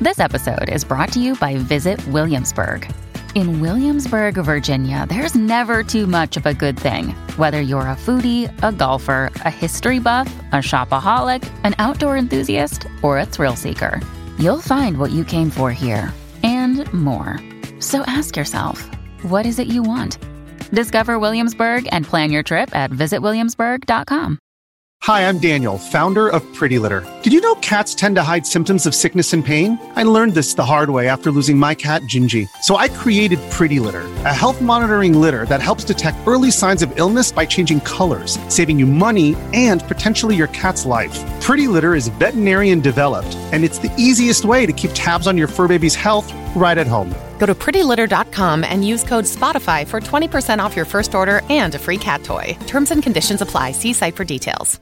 This episode is brought to you by Visit Williamsburg. In Williamsburg, Virginia, there's never too much of a good thing. Whether you're a foodie, a golfer, a history buff, a shopaholic, an outdoor enthusiast, or a thrill seeker, you'll find what you came for here and more. So ask yourself, what is it you want? Discover Williamsburg and plan your trip at visitwilliamsburg.com. Hi, I'm Daniel, founder of Pretty Litter. Did you know cats tend to hide symptoms of sickness and pain? I learned this the hard way after losing my cat, Gingy. So I created Pretty Litter, a health monitoring litter that helps detect early signs of illness by changing colors, saving you money and potentially your cat's life. Pretty Litter is veterinarian developed, and it's the easiest way to keep tabs on your fur baby's health right at home. Go to prettylitter.com and use code SPOTIFY for 20% off your first order and a free cat toy. Terms and conditions apply. See site for details.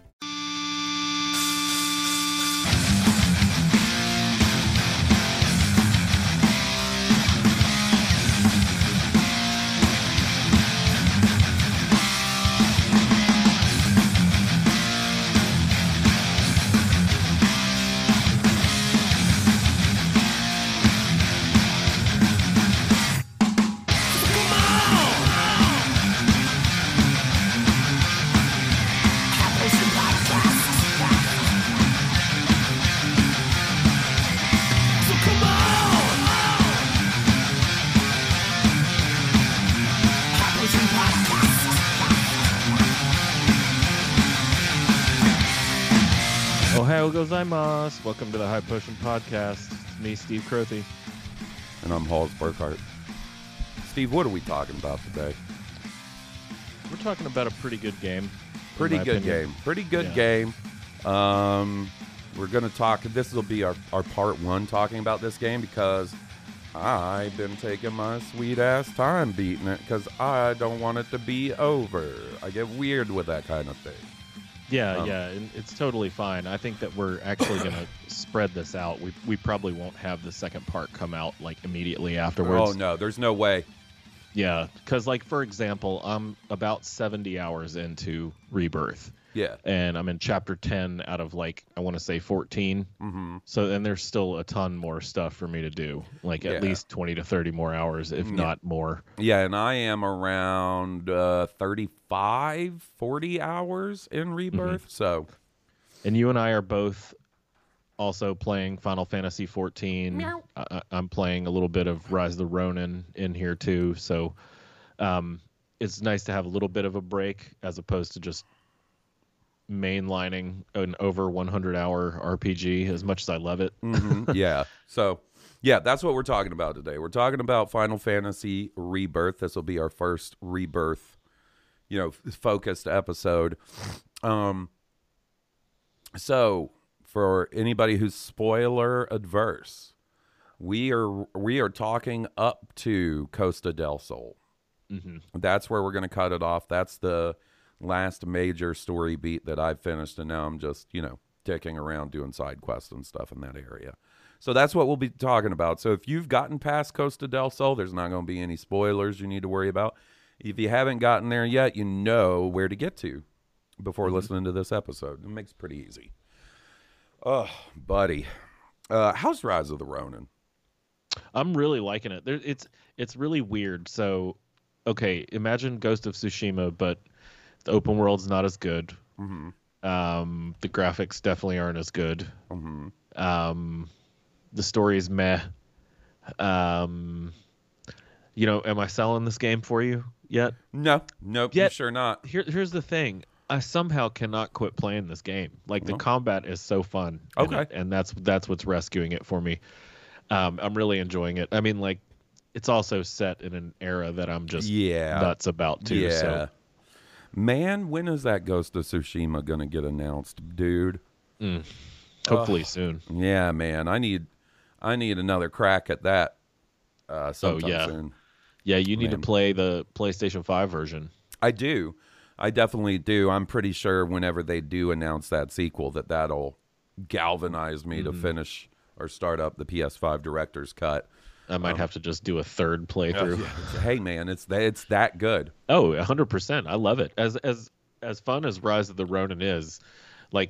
Ohio gozaimasu. Welcome to the High Potion Podcast. It's me, Steve Crothy. And I'm Halls Burkhart. Steve, what are we talking about today? We're talking about a pretty good game. Pretty good game. We're going to talk, this will be our part one talking about this game because I've been taking my sweet ass time beating it because I don't want it to be over. I get weird with that kind of thing. Yeah, and it's totally fine. I think that we're actually going to spread this out. We probably won't have the second part come out like immediately afterwards. Oh, no, there's no way. Yeah, because like, for example, I'm about 70 hours into Rebirth. Yeah. And I'm in chapter 10 out of like, I want to say 14. Mm-hmm. So then there's still a ton more stuff for me to do, like at least 20 to 30 more hours, if not more. Yeah, and I am around 35, 40 hours in Rebirth. So, and you and I are both also playing Final Fantasy 14. I'm playing a little bit of Rise of the Ronin in here too. So it's nice to have a little bit of a break as opposed to just mainlining an over 100-hour RPG as much as I love it. Mm-hmm. Yeah. So, yeah, that's what we're talking about today. We're talking about Final Fantasy Rebirth. This will be our first Rebirth, focused episode. So, for anybody who's spoiler adverse, we are talking up to Costa del Sol. Mm-hmm. That's where we're going to cut it off. That's the last major story beat that I've finished, and now I'm just, ticking around doing side quests and stuff in that area. So that's what we'll be talking about. So if you've gotten past Costa del Sol, there's not going to be any spoilers you need to worry about. If you haven't gotten there yet, you know where to get to before listening to this episode. It makes it pretty easy. Oh, buddy. How's Rise of the Ronin? I'm really liking it. It's really weird. So, okay, imagine Ghost of Tsushima, but the open world's not as good. Mm-hmm. The graphics definitely aren't as good. Mm-hmm. The story is meh. Am I selling this game for you yet? Nope, you're sure not. Here's the thing. I somehow cannot quit playing this game. Like, the combat is so fun. Okay. And that's what's rescuing it for me. I'm really enjoying it. I mean, like, it's also set in an era that I'm just nuts about, too. Yeah. So. Man, when is that Ghost of Tsushima going to get announced, dude? Hopefully soon. Yeah, man. I need another crack at that sometime soon. Yeah, you need to play the PlayStation 5 version. I do. I definitely do. I'm pretty sure whenever they do announce that sequel, that'll galvanize me to finish or start up the PS5 Director's Cut. I might have to just do a third playthrough. Hey, man, it's that good. Oh, 100%. I love it. As fun as Rise of the Ronin is, like,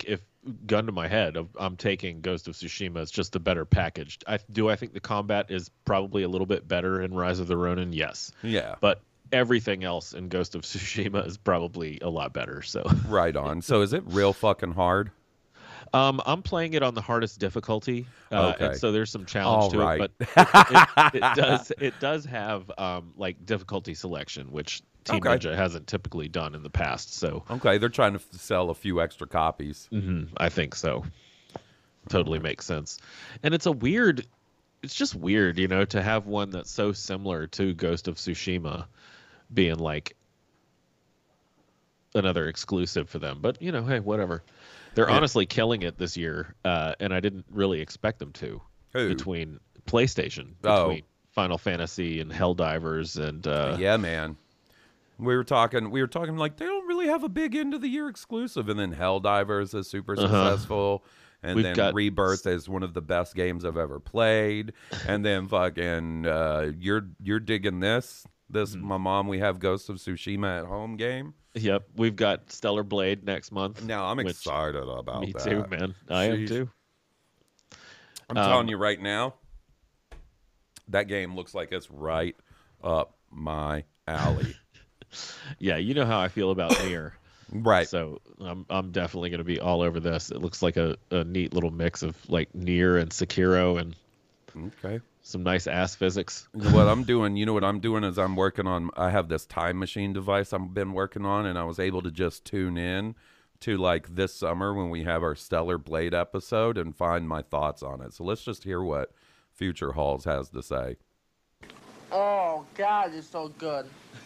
gun to my head, I'm taking Ghost of Tsushima. It's just a better packaged. I think the combat is probably a little bit better in Rise of the Ronin. Yes. Yeah. But everything else in Ghost of Tsushima is probably a lot better. So Right on. So is it real fucking hard? I'm playing it on the hardest difficulty, and so there's some challenge All to right. it. But it does have like difficulty selection, which Team Okay. Ninja hasn't typically done in the past. So Okay, they're trying to sell a few extra copies. I think so. Totally makes sense. And it's just weird, to have one that's so similar to Ghost of Tsushima being like another exclusive for them. But, hey, whatever. They're honestly killing it this year, and I didn't really expect them to. Who? Between PlayStation, between Final Fantasy and Helldivers and Yeah, man. We were talking like they don't really have a big end of the year exclusive, and then Helldivers is super successful, and We've then got Rebirth is one of the best games I've ever played, and then fucking you're digging this my mom, we have Ghost of Tsushima at home game. Yep, we've got Stellar Blade next month. Now I'm excited about me that. too, man. I am too. I'm telling you right now, that game looks like it's right up my alley. Yeah, you know how I feel about Nier. Right. So I'm definitely going to be all over this. It looks like a neat little mix of like Nier and Sekiro and some nice ass physics. What I'm doing, is I'm working on, I have this time machine device I've been working on, and I was able to just tune in to like this summer when we have our Stellar Blade episode and find my thoughts on it. So let's just hear what Future Halls has to say. Oh, God, it's so good.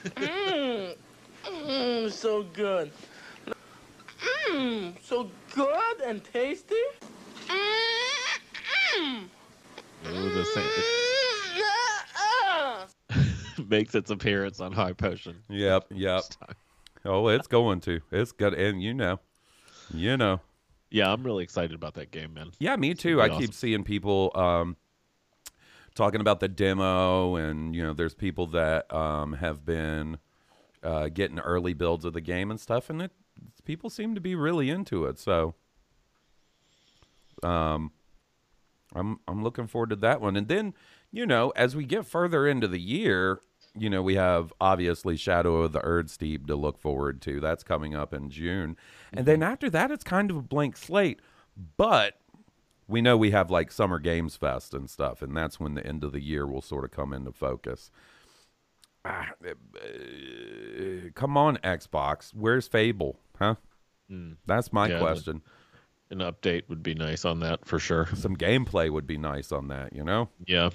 So good. So good and tasty. Ooh, makes its appearance on High Potion. Yep. Oh, it's going to. It's good, and you know. Yeah, I'm really excited about that game, man. Yeah, me too. I keep seeing people talking about the demo, and there's people that have been getting early builds of the game and stuff, and people seem to be really into it. So, I'm looking forward to that one. And then, as we get further into the year, we have obviously Shadow of the Erdsteep to look forward to. That's coming up in June. And then after that, it's kind of a blank slate. But we know we have like Summer Games Fest and stuff, and that's when the end of the year will sort of come into focus. Come on, Xbox. Where's Fable? Huh? That's my question. An update would be nice on that for sure. Some gameplay would be nice on that, Yeah.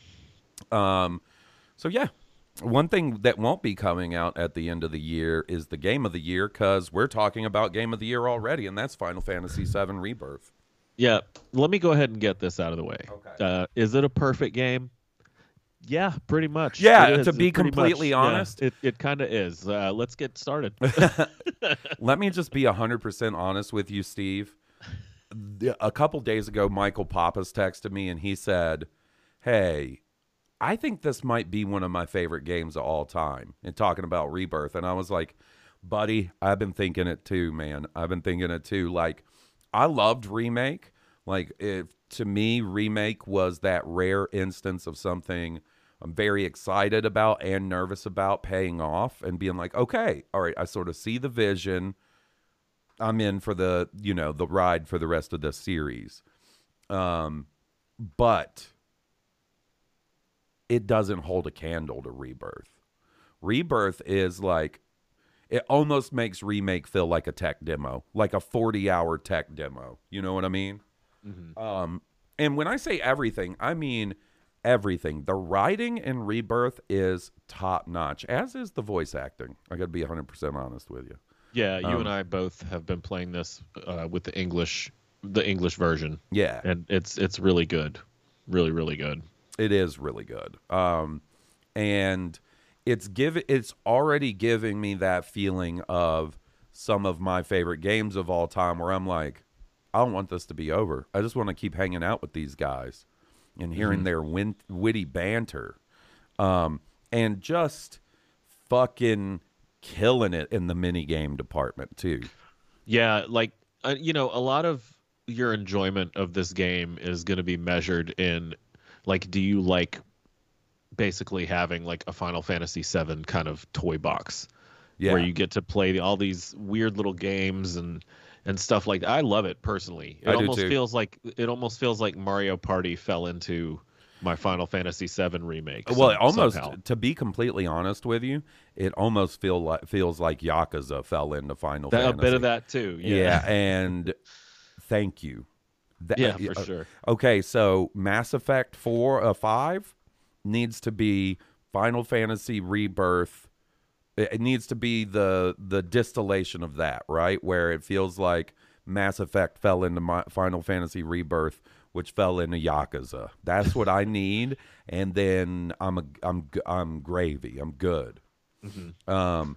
So yeah, one thing that won't be coming out at the end of the year is the Game of the Year, because we're talking about Game of the Year already, and that's Final Fantasy VII Rebirth. Yeah, let me go ahead and get this out of the way. Okay. Is it a perfect game? Yeah, pretty much. Yeah, to be completely honest. Yeah, it kind of is. Let's get started. Let me just be 100% honest with you, Steve. A couple days ago, Michael Pappas texted me, and he said, hey, I think this might be one of my favorite games of all time, and talking about Rebirth. And I was like, buddy, I've been thinking it too, man. I've been thinking it too. Like, I loved Remake. Like, to me, Remake was that rare instance of something I'm very excited about and nervous about paying off and being like, okay, all right, I sort of see the vision. I'm in for the ride for the rest of this series. But it doesn't hold a candle to Rebirth. Rebirth is like, it almost makes Remake feel like a tech demo, like a 40-hour tech demo. You know what I mean? Mm-hmm. And when I say everything, I mean everything. The writing in Rebirth is top-notch, as is the voice acting. I got to be 100% honest with you. Yeah, you and I both have been playing this with the English version. Yeah, and it's really good, really, really good. It is really good. And it's already giving me that feeling of some of my favorite games of all time, where I'm like, I don't want this to be over. I just want to keep hanging out with these guys and hearing their witty banter, and just fucking killing it in the mini game department too. Yeah, like a lot of your enjoyment of this game is going to be measured in, like, do you like basically having like a Final Fantasy VII kind of toy box where you get to play all these weird little games and stuff like that. I love it personally. It almost feels like Mario Party fell into my Final Fantasy VII remake. Well, it almost, somehow. to be completely honest with you, it almost feels like Yakuza fell into Final Fantasy. A bit of that too. Yeah, and thank you. For sure. Okay, so Mass Effect 5 needs to be Final Fantasy Rebirth. It needs to be the distillation of that, right? Where it feels like Mass Effect fell into Final Fantasy Rebirth, which fell into Yakuza. That's what I need, and then I'm gravy. I'm good. Mm-hmm.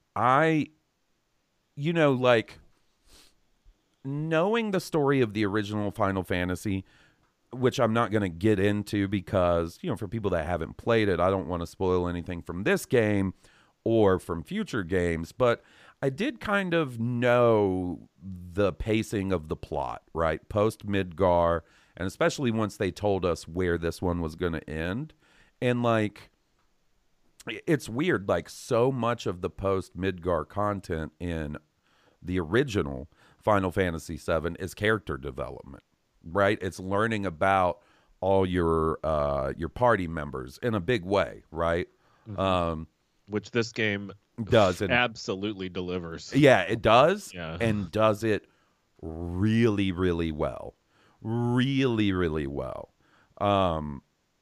Like knowing the story of the original Final Fantasy, which I'm not going to get into because, for people that haven't played it, I don't want to spoil anything from this game or from future games, but I did kind of know the pacing of the plot, right? Post Midgar, and especially once they told us where this one was going to end. And like, it's weird, like so much of the post Midgar content in the original Final Fantasy VII is character development, right? It's learning about all your party members in a big way, right? Mm-hmm. Which this game does absolutely delivers. Yeah, it does. Yeah. And does it really, really well. Really, really well. The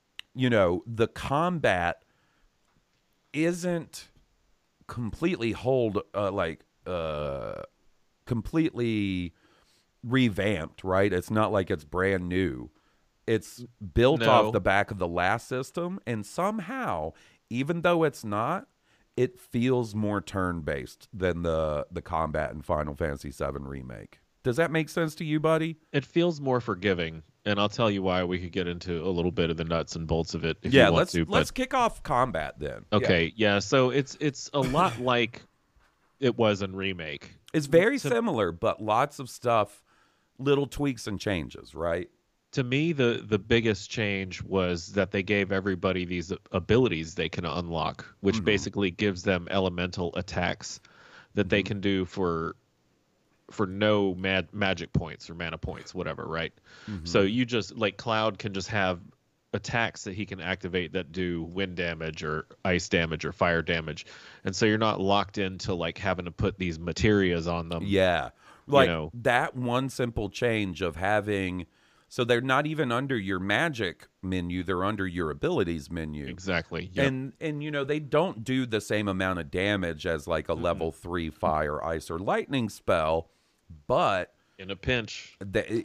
combat isn't completely completely revamped, right? It's not like it's brand new. It's built off the back of the last system, and somehow, even though it's not, it feels more turn-based than the combat in Final Fantasy VII Remake. Does that make sense to you, buddy? It feels more forgiving, and I'll tell you why. We could get into a little bit of the nuts and bolts of it if you want to. Let's kick off combat then. Okay, yeah. So it's a lot like it was in Remake. It's very similar, but lots of stuff, little tweaks and changes, right? To me, the biggest change was that they gave everybody these abilities they can unlock, which basically gives them elemental attacks that they can do for no magic points or mana points, whatever, right? So you just, like, Cloud can just have attacks that he can activate that do wind damage or ice damage or fire damage. And so you're not locked into, like, having to put these materias on them. Yeah. Like, that one simple change of having... So they're not even under your magic menu; they're under your abilities menu. Exactly. Yep. And they don't do the same amount of damage as like a level 3 fire, ice, or lightning spell, but in a pinch,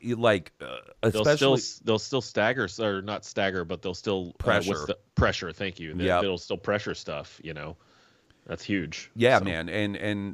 especially they'll still stagger, or not stagger, but they'll still pressure. Pressure. Thank you. Yep. They'll still pressure stuff. That's huge. Yeah, so. Man, and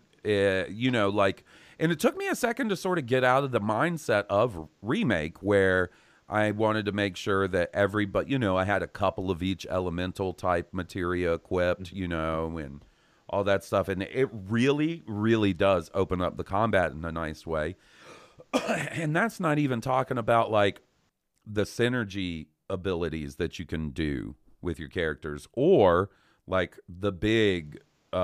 And it took me a second to sort of get out of the mindset of Remake, where I wanted to make sure that everybody, I had a couple of each elemental type materia equipped, and all that stuff. And it really, really does open up the combat in a nice way. And that's not even talking about like the synergy abilities that you can do with your characters, or like the big,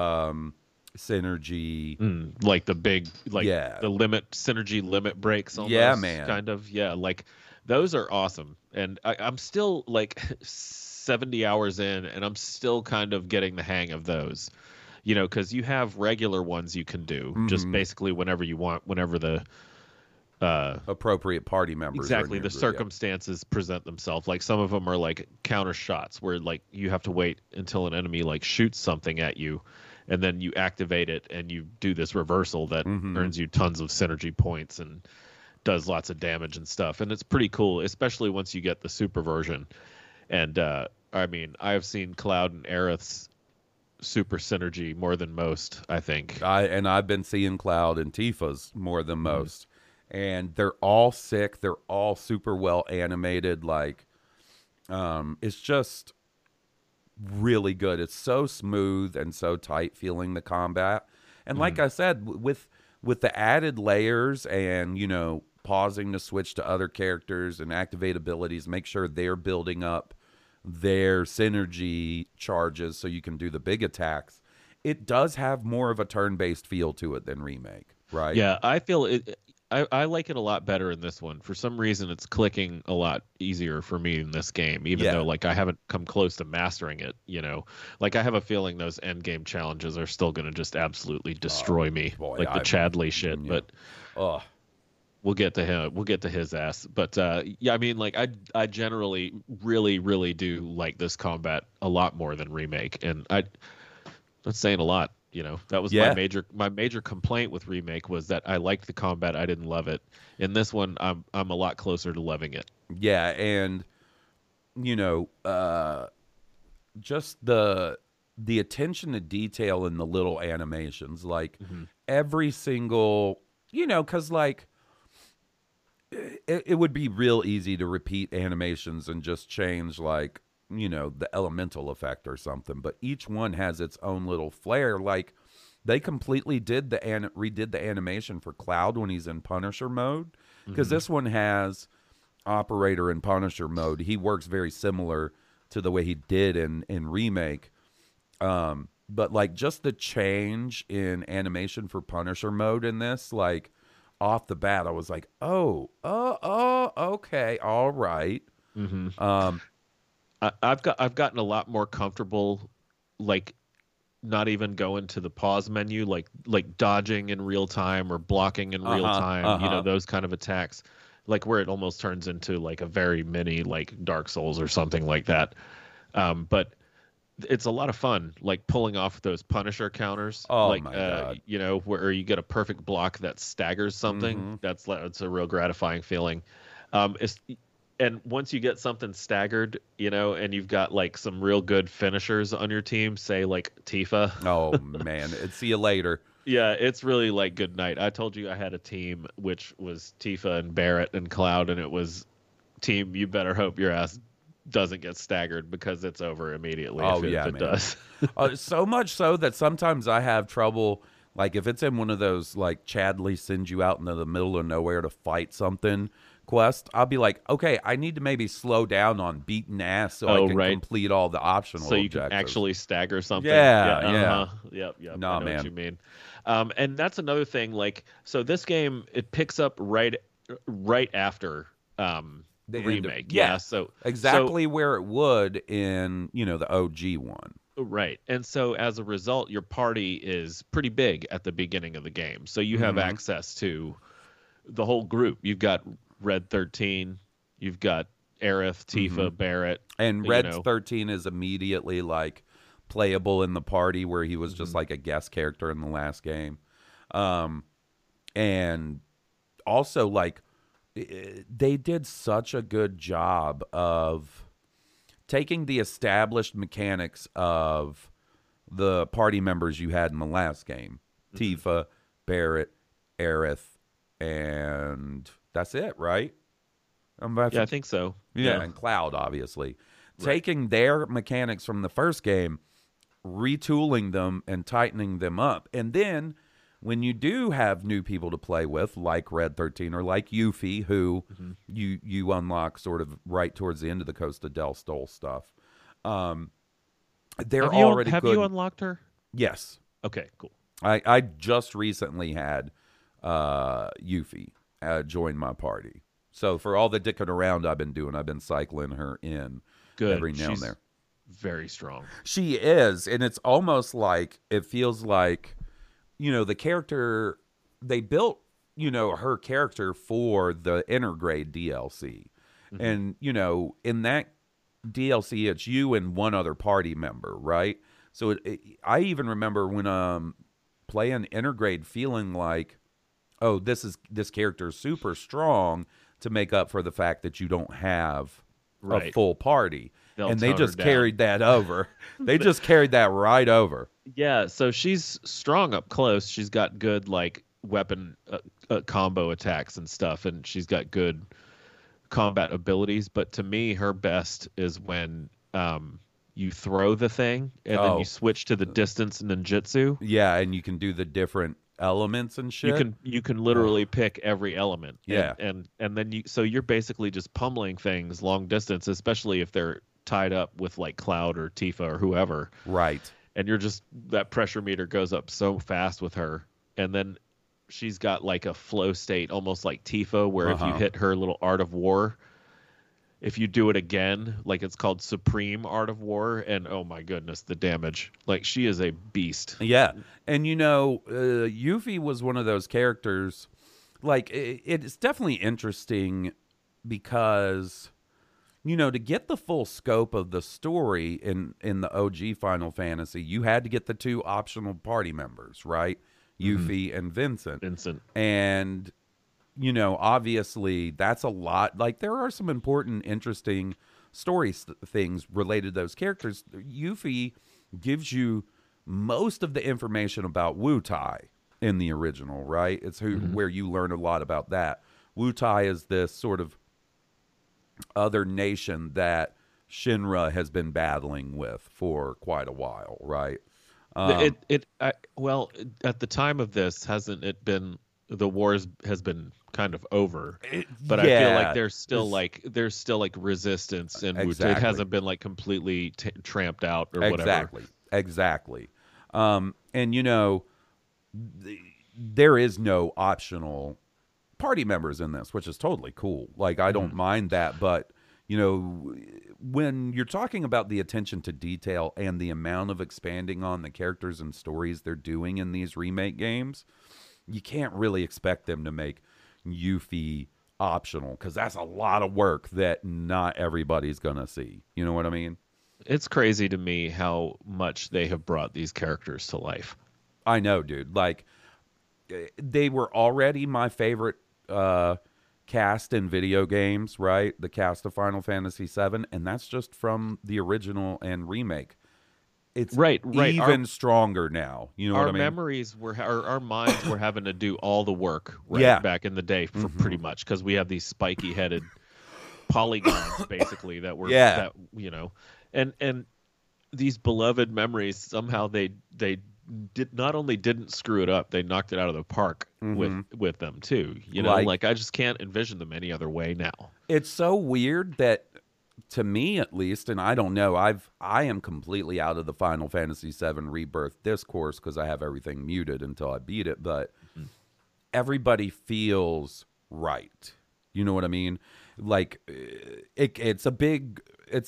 synergy, like the big, like the synergy limit breaks almost, man, kind of, like those are awesome. And I'm still like 70 hours in, and I'm still kind of getting the hang of those, because you have regular ones you can do just basically whenever you want, whenever the appropriate party members exactly the circumstances present themselves. Like some of them are like counter shots where like you have to wait until an enemy like shoots something at you, and then you activate it and you do this reversal that earns you tons of synergy points and does lots of damage and stuff. And it's pretty cool, especially once you get the super version. And I mean, I've seen Cloud and Aerith's super synergy more than most, I think. I've been seeing Cloud and Tifa's more than most. And they're all sick. They're all super well animated. Like, it's just really good. It's so smooth and so tight feeling, the combat. And like I said, with the added layers and, pausing to switch to other characters and activate abilities, make sure they're building up their synergy charges so you can do the big attacks. It does have more of a turn-based feel to it than Remake, right? Yeah, I feel it. I like it a lot better in this one. For some reason, it's clicking a lot easier for me in this game, even though like I haven't come close to mastering it. You know, like I have a feeling those end game challenges are still going to just absolutely destroy me, boy, like the Chadley shit. Yeah. But we'll get to him. We'll get to his ass. But yeah, I mean, like I generally really do like this combat a lot more than Remake, and that's saying a lot. You know, that was my major complaint with Remake was that I liked the combat, I didn't love it. In this one, I'm a lot closer to loving it. Yeah, and you know, just the attention to detail in the little animations, like every single, you know, because like it would be real easy to repeat animations and just change like, you know, the elemental effect or something, but each one has its own little flair. Like they completely redid the animation for Cloud when he's in Punisher mode, because this one has Operator in Punisher mode. He works very similar to the way he did in Remake, but like just the change in animation for Punisher mode in this, like off the bat I was like, oh okay, all right. I've gotten a lot more comfortable, like not even going to the pause menu, like dodging in real time or blocking in real time, you know, those kind of attacks, like where it almost turns into like a very mini like Dark Souls or something like that. But it's a lot of fun, like pulling off those Punisher counters. Oh like, my God. You know, where you get a perfect block that staggers something. That's a real gratifying feeling. And once you get something staggered, you know, and you've got like some real good finishers on your team, say like Tifa. Oh man, see you later. Yeah, it's really like good night. I told you I had a team which was Tifa and Barrett and Cloud, and it was team, you better hope your ass doesn't get staggered because it's over immediately if it does. So much so that sometimes I have trouble, like if it's in one of those like Chadley sends you out into the middle of nowhere to fight something quest, I'll be like, okay, I need to maybe slow down on beating ass so I can complete all the optional so you objectives. Can actually stagger something. Yeah. Yep. Nah, I know man. what you mean. And that's another thing. Like, so this game, it picks up right after the Remake. So exactly where it would in, you know, the OG one. Right. And so as a result, your party is pretty big at the beginning of the game. So you have access to the whole group. You've got Red 13, you've got Aerith, Tifa, Barrett. And Red 13 is immediately like playable in the party, where he was just like a guest character in the last game. And also like they did such a good job of taking the established mechanics of the party members you had in the last game. Tifa, Barrett, Aerith, and that's it, right? I think so. Yeah, and Cloud, obviously. Right. Taking their mechanics from the first game, retooling them and tightening them up. And then when you do have new people to play with, like Red 13 or like Yuffie, who you unlock sort of right towards the end of the Coast of Del Sol stuff, they're already good. Have you unlocked her? Yes. Okay, cool. I just recently had Yuffie join my party. So for all the dicking around I've been doing, I've been cycling her in every now and there. Very strong. She is, and it's almost like, it feels like, you know, the character, they built, you know, her character for the Intergrade DLC. And, you know, in that DLC, it's you and one other party member, right? So I even remember when playing Intergrade feeling like, oh, this character is super strong to make up for the fact that you don't have a full party. And they just carried that over. They just carried that right over. Yeah, so she's strong up close. She's got good like weapon combo attacks and stuff, and she's got good combat abilities. But to me, her best is when you throw the thing and then you switch to the distance ninjutsu. Yeah, and you can do the different elements and shit. You can literally pick every element. Yeah. And then you're basically just pummeling things long distance, especially if they're tied up with like Cloud or Tifa or whoever. Right. And that pressure meter goes up so fast with her. And then she's got like a flow state, almost like Tifa, where if you hit her little Art of War, if you do it again, like it's called Supreme Art of War, and oh my goodness, the damage. Like, she is a beast. Yeah. And Yuffie was one of those characters, like, it's definitely interesting because, to get the full scope of the story in the OG Final Fantasy, you had to get the 2 optional party members, right? Yuffie and Vincent. And obviously that's a lot. Like, there are some important, interesting things related to those characters. Yuffie gives you most of the information about Wutai in the original, right? It's where you learn a lot about that. Wutai is this sort of other nation that Shinra has been battling with for quite a while, right? Well, at the time of this, hasn't it been, the wars has been kind of over, but I feel like there's still like resistance, and it hasn't been like completely tramped out or whatever. Exactly. And there is no optional party members in this, which is totally cool. Like, I don't mind that, but when you're talking about the attention to detail and the amount of expanding on the characters and stories they're doing in these remake games, you can't really expect them to make Yuffie optional, because that's a lot of work that not everybody's gonna see. You know what I mean? It's crazy to me how much they have brought these characters to life. I know, dude. Like, they were already my favorite cast in video games, right? The cast of Final Fantasy VII, and that's just from the original and remake. It's even stronger now. You know what I mean? Our minds were having to do all the work back in the day for pretty much, because we have these spiky headed polygons basically that were and these beloved memories, somehow they did not only didn't screw it up, they knocked it out of the park with them too. Like I just can't envision them any other way now. It's so weird that, to me at least, and I don't know, I am completely out of the Final Fantasy VII Rebirth discourse because I have everything muted until I beat it, but everybody feels right. You know what I mean? Like, it's a big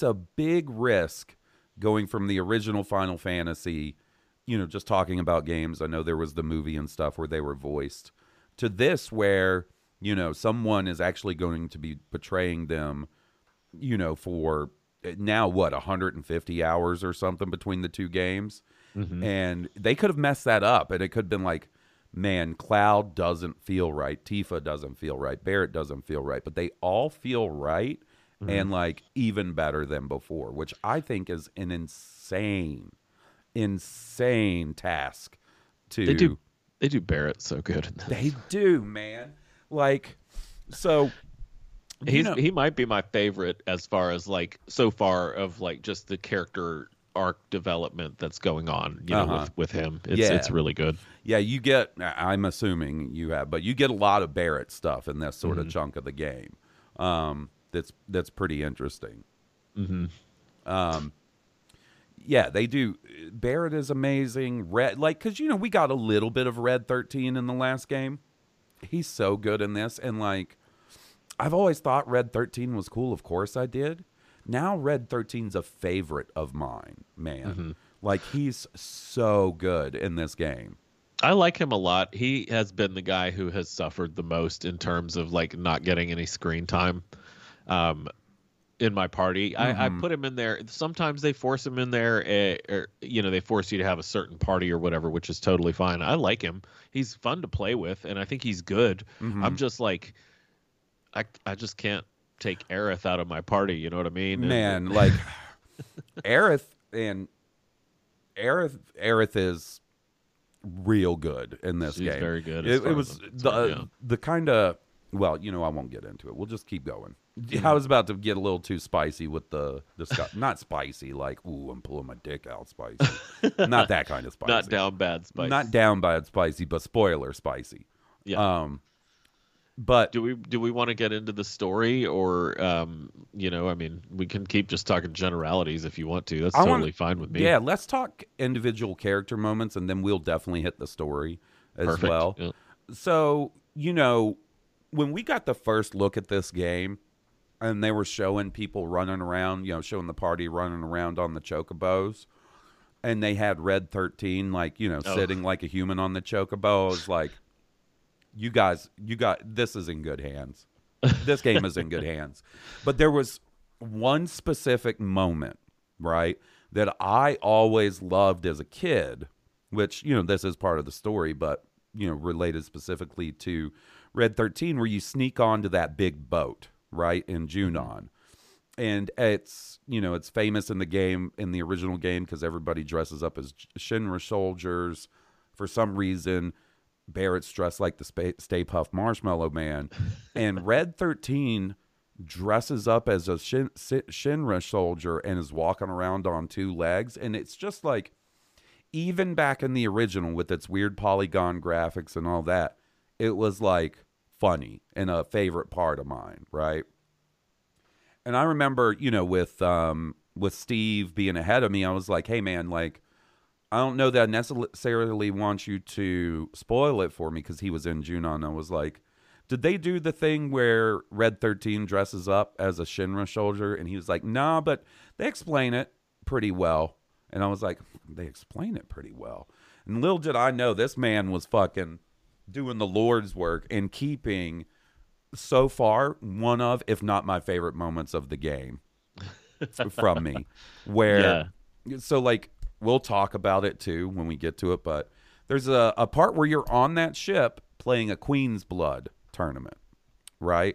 risk going from the original Final Fantasy, just talking about games. I know there was the movie and stuff where they were voiced, to this where, someone is actually going to be portraying them, for now, 150 hours or something between the 2 games. And they could have messed that up, and it could have been like, man, Cloud doesn't feel right, Tifa doesn't feel right, Barrett doesn't feel right, but they all feel right, and like even better than before, which I think is an insane task to They do Barrett so good. They do, man. Like, so he might be my favorite as far as like so far of like just the character arc development that's going on, with him. It's really good. Yeah, you get, I'm assuming you have, but you get a lot of Barrett stuff in this sort of chunk of the game. That's pretty interesting. Yeah, they do. Barrett is amazing. Red, like, because we got a little bit of Red 13 in the last game. He's so good in this, and like, I've always thought Red 13 was cool. Of course I did. Now Red 13's a favorite of mine, man. Like, he's so good in this game. I like him a lot. He has been the guy who has suffered the most in terms of like not getting any screen time in my party. I put him in there. Sometimes they force him in there, or they force you to have a certain party or whatever, which is totally fine. I like him. He's fun to play with, and I think he's good. I'm just like, I just can't take Aerith out of my party. You know what I mean? Man, like Aerith is real good in this game. Very good. It was the kind of, well, I won't get into it. We'll just keep going. I was about to get a little too spicy with the not spicy, like, ooh, I'm pulling my dick out spicy. Not that kind of spicy. Not down bad spicy. Not down bad spicy, but spoiler spicy. Yeah. But do we want to get into the story, or I mean, we can keep just talking generalities if you want to. That's totally fine with me. Yeah, let's talk individual character moments, and then we'll definitely hit the story as well. Yeah. So, when we got the first look at this game, and they were showing people running around, showing the party running around on the chocobos, and they had Red 13, like, sitting like a human on the chocobo. I was like, you got this is in good hands. This game is in good hands. But there was one specific moment, right, that I always loved as a kid, which, this is part of the story, but, related specifically to Red 13, where you sneak onto that big boat, right, in Junon. And it's famous in the game, in the original game, because everybody dresses up as Shinra soldiers. For some reason, Barrett's dressed like the Stay Puft Marshmallow Man. And Red 13 dresses up as a Shinra soldier and is walking around on two legs. And it's just like, even back in the original with its weird polygon graphics and all that, it was like funny and a favorite part of mine, right? And I remember, with Steve being ahead of me, I was like, hey man, like, I don't know that I necessarily want you to spoil it for me, because he was in Junon. I was like, did they do the thing where Red 13 dresses up as a Shinra soldier? And he was like, nah, but they explain it pretty well. And I was like, they explain it pretty well. And little did I know, this man was fucking doing the Lord's work and keeping, so far, one of, if not my favorite moments of the game from me. Where, so like, we'll talk about it too when we get to it, but there's a part where you're on that ship playing a Queen's Blood tournament, right?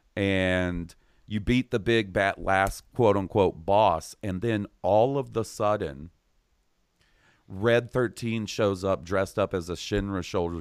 And you beat the big bat last quote-unquote boss, and then all of the sudden, Red 13 shows up dressed up as a Shinra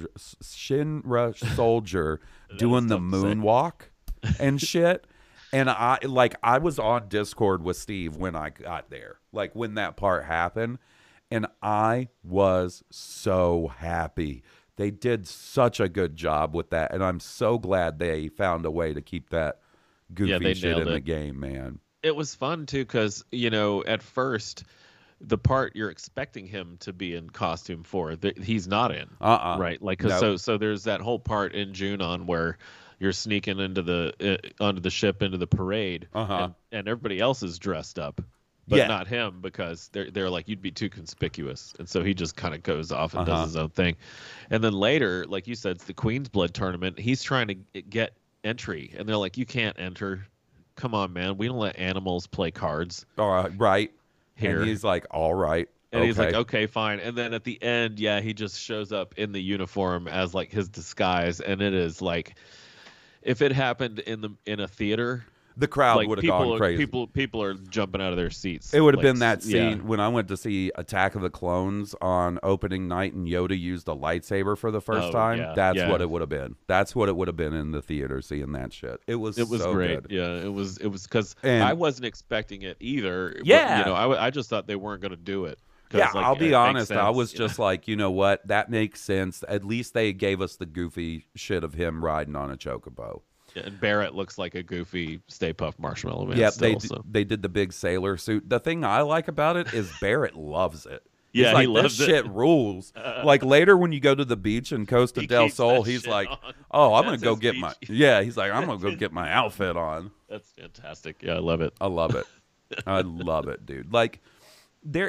soldier doing the moonwalk and shit. And I was on Discord with Steve when I got there, like when that part happened, and I was so happy. They did such a good job with that, and I'm so glad they found a way to keep that goofy shit in the game, man. It was fun too, because at first, the part you're expecting him to be in costume for, he's not in. Right? Like, so there's that whole part in Junon where you're sneaking onto the ship, into the parade, and everybody else is dressed up, but not him, because they're like, you'd be too conspicuous, and so he just kind of goes off and does his own thing. And then later, like you said, it's the Queen's Blood tournament. He's trying to get entry, and they're like, you can't enter. Come on, man. We don't let animals play cards. Right. Here. And he's like, all right. And he's like, okay, fine. And then at the end, he just shows up in the uniform as like his disguise, and it is like, if it happened in a theater, the crowd would have gone crazy. People are jumping out of their seats. It would have been that scene when I went to see Attack of the Clones on opening night, and Yoda used a lightsaber for the first time. Yeah, That's what it would have been. That's what it would have been in the theater, seeing that shit. It was so great. Good. Yeah, it was because I wasn't expecting it either. Yeah, but, I just thought they weren't going to do it. Yeah, like, I'll be honest. I was just like, you know what? That makes sense. At least they gave us the goofy shit of him riding on a chocobo. And Barrett looks like a goofy Stay Puft Marshmallow Man. Yeah, still, they did the big sailor suit. The thing I like about it is Barrett loves it. Yeah, he's like, he loves this it. Shit rules. Like later when you go to the beach in Costa del Sol, he's like, "Oh, I'm gonna go get my He's like, I'm gonna go get my outfit on." That's fantastic. Yeah, I love it. I love it. I love it, dude. Like there,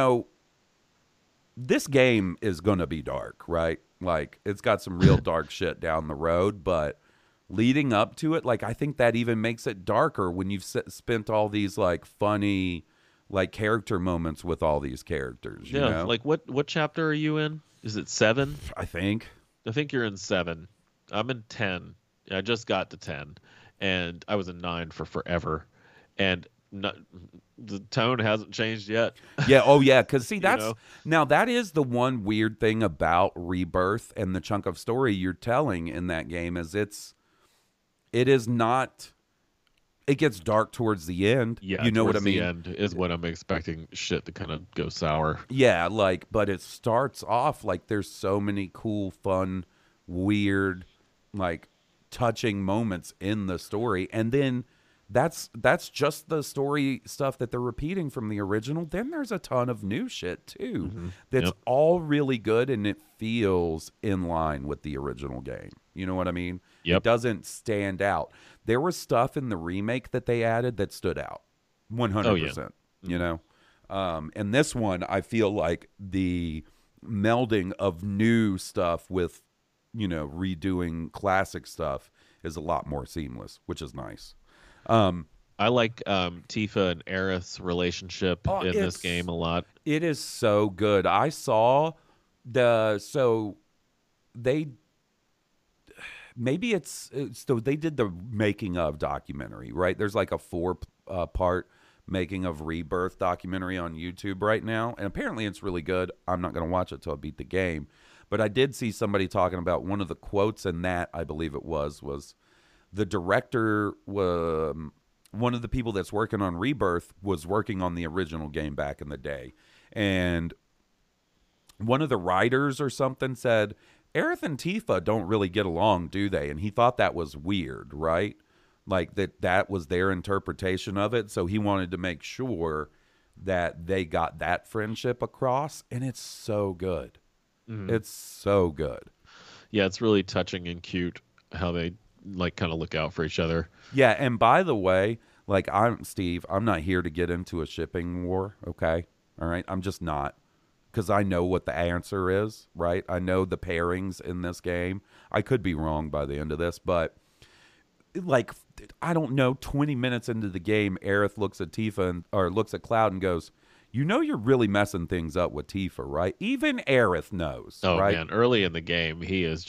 this game is gonna be dark, right? Like it's got some real dark shit down the road, but leading up to it, like I think that even makes it darker when you've spent all these like funny, like character moments with all these characters. You know? Like what chapter are you in? Is it 7? I think you're in 7. I'm in 10. I just got to 10, and I was in 9 for forever, and the tone hasn't changed yet. Yeah. Oh yeah. Because see, now that is the one weird thing about Rebirth and the chunk of story you're telling in that game is it is not It gets dark towards the end. Yeah, you know what I towards mean? The end is when I'm expecting shit to kind of go sour. Yeah, like, but it starts off like there's so many cool, fun, weird, like touching moments in the story, and then that's just the story stuff that they're repeating from the original. Then there's a ton of new shit too that's all really good, and it feels in line with the original game. You know what I mean? Yep. It doesn't stand out. There was stuff in the remake that they added that stood out 100%. You know? And this one, I feel like the melding of new stuff with, you know, redoing classic stuff is a lot more seamless, which is nice. I like Tifa and Aerith's relationship in this game a lot. It is so good. I saw so they did the making of documentary, right? There's like a 4-part making of Rebirth documentary on YouTube right now, and apparently it's really good. I'm not going to watch it till I beat the game, but I did see somebody talking about one of the quotes in that, I believe it was the director, one of the people that's working on Rebirth was working on the original game back in the day, and one of the writers or something said, Aerith and Tifa don't really get along, do they? And he thought that was weird, right? Like that was their interpretation of it. So he wanted to make sure that they got that friendship across. And it's so good. It's so good. Yeah, it's really touching and cute how they like kind of look out for each other. Yeah. And by the way, like Steve, I'm not here to get into a shipping war. Okay. All right. I'm just not. Because I know what the answer is, right? I know the pairings in this game. I could be wrong by the end of this, but like, I don't know, 20 minutes into the game, Aerith looks at Tifa or looks at Cloud and goes, you know you're really messing things up with Tifa, right? Even Aerith knows, right? Man, early in the game, he is,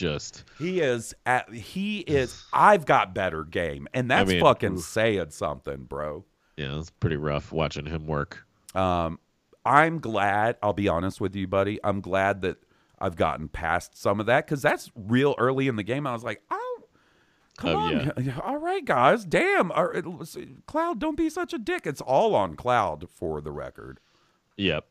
I've got better game. And that's fucking saying something, bro. Yeah, it's pretty rough watching him work. I'm glad, I'll be honest with you, buddy. I'm glad that I've gotten past some of that because that's real early in the game. I was like, oh, come on. Yeah. All right, guys. Damn. Cloud, don't be such a dick. It's all on Cloud for the record. Yep.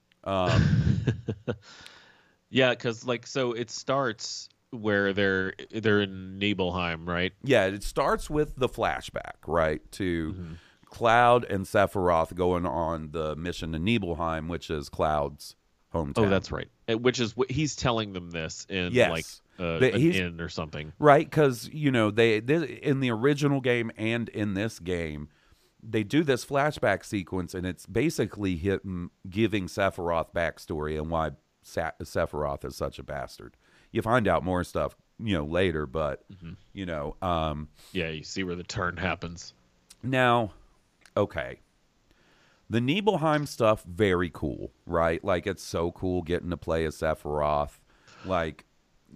Yeah, because like, so it starts where they're in Nibelheim, right? Yeah, it starts with the flashback, right, to Cloud and Sephiroth going on the mission to Nibelheim, which is Cloud's hometown. Oh, that's right. Which is what he's telling them this in like an inn or something, right? Because you know they in the original game and in this game, they do this flashback sequence, and it's basically giving Sephiroth backstory and why Sephiroth is such a bastard. You find out more stuff, you know, later, but you know, yeah, you see where the turn happens now. Okay. The Nibelheim stuff, very cool, right? Like, it's so cool getting to play as Sephiroth. Like,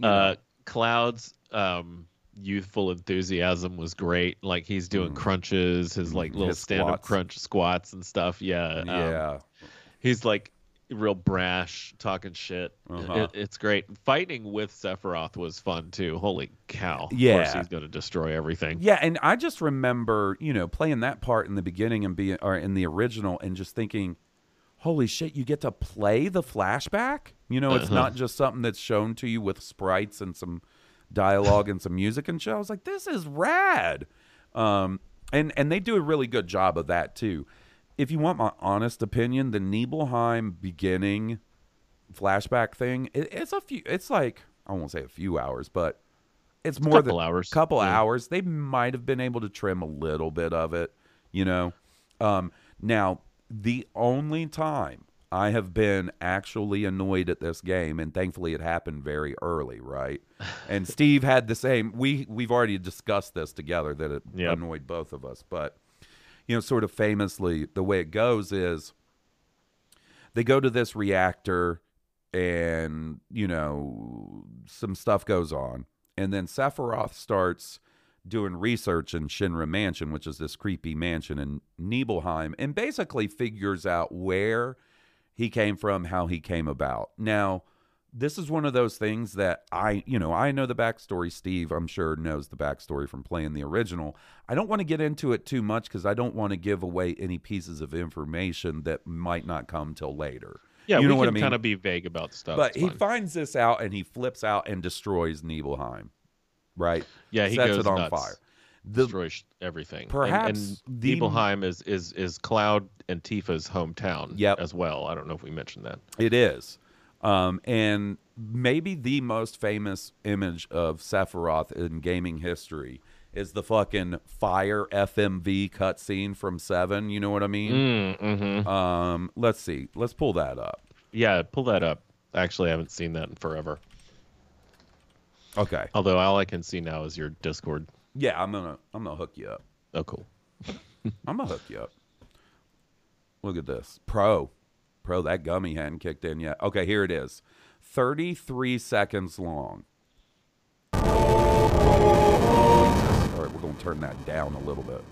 Cloud's youthful enthusiasm was great. Like, he's doing crunches, his like little stand-up crunch squats and stuff. Yeah. Yeah. He's like real brash, talking shit. It's great. Fighting with Sephiroth was fun too. Holy cow! Yeah, of course he's going to destroy everything. Yeah, and I just remember, you know, playing that part in the beginning and in the original, and just thinking, "Holy shit! You get to play the flashback." You know, it's not just something that's shown to you with sprites and some dialogue and some music and shit. I was like, "This is rad," and they do a really good job of that too. If you want my honest opinion, the Nibelheim beginning flashback thing, it's like, I won't say a few hours, but it's more than a couple hours. They might have been able to trim a little bit of it, you know. Now, the only time I have been actually annoyed at this game, and thankfully it happened very early, right? And Steve had the same, we've already discussed this together, that it annoyed both of us, but you know, sort of famously, the way it goes is they go to this reactor and, you know, some stuff goes on. And then Sephiroth starts doing research in Shinra Mansion, which is this creepy mansion in Nibelheim, and basically figures out where he came from, how he came about. Now, this is one of those things that I know the backstory. Steve, I'm sure, knows the backstory from playing the original. I don't want to get into it too much because I don't want to give away any pieces of information that might not come till later. Yeah, you know we what can I mean? kind of be vague about stuff. But It's he fine. finds this out and he flips out and destroys Nibelheim. Right? Yeah, he sets goes it on nuts. fire. Destroys everything. Perhaps and the- Nibelheim is Cloud and Tifa's hometown Yep. as well. I don't know if we mentioned that. It is. And maybe the most famous image of Sephiroth in gaming history is the fucking fire FMV cutscene from 7. You know what I mean? Mm-hmm. Let's see. Let's pull that up. Yeah, pull that up. Actually, I haven't seen that in forever. Okay. Although all I can see now is your Discord. Yeah, I'm gonna hook you up. Oh, cool. I'm gonna hook you up. Look at this. Pro, that gummy hadn't kicked in yet. Okay, here it is. 33 seconds long. All right, we're gonna turn that down a little bit.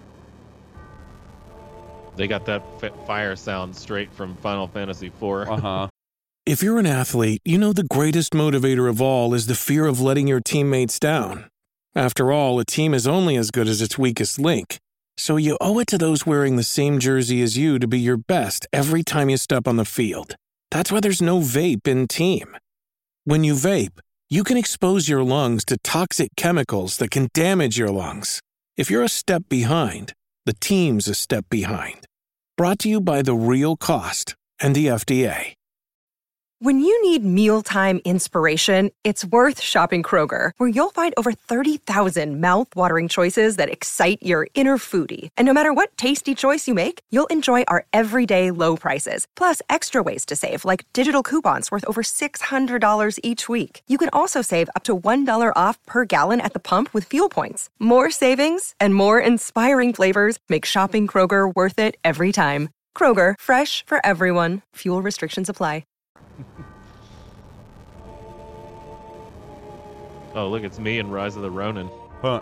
They got that fire sound straight from Final Fantasy IV. Uh-huh. If you're an athlete, you know the greatest motivator of all is the fear of letting your teammates down. After all, a team is only as good as its weakest link. So you owe it to those wearing the same jersey as you to be your best every time you step on the field. That's why there's no vape in team. When you vape, you can expose your lungs to toxic chemicals that can damage your lungs. If you're a step behind, the team's a step behind. Brought to you by The Real Cost and the FDA. When you need mealtime inspiration, it's worth shopping Kroger, where you'll find over 30,000 mouth-watering choices that excite your inner foodie. And no matter what tasty choice you make, you'll enjoy our everyday low prices, plus extra ways to save, like digital coupons worth over $600 each week. You can also save up to $1 off per gallon at the pump with fuel points. More savings and more inspiring flavors make shopping Kroger worth it every time. Kroger, fresh for everyone. Fuel restrictions apply. Oh, look, it's me and Rise of the Ronin. Huh.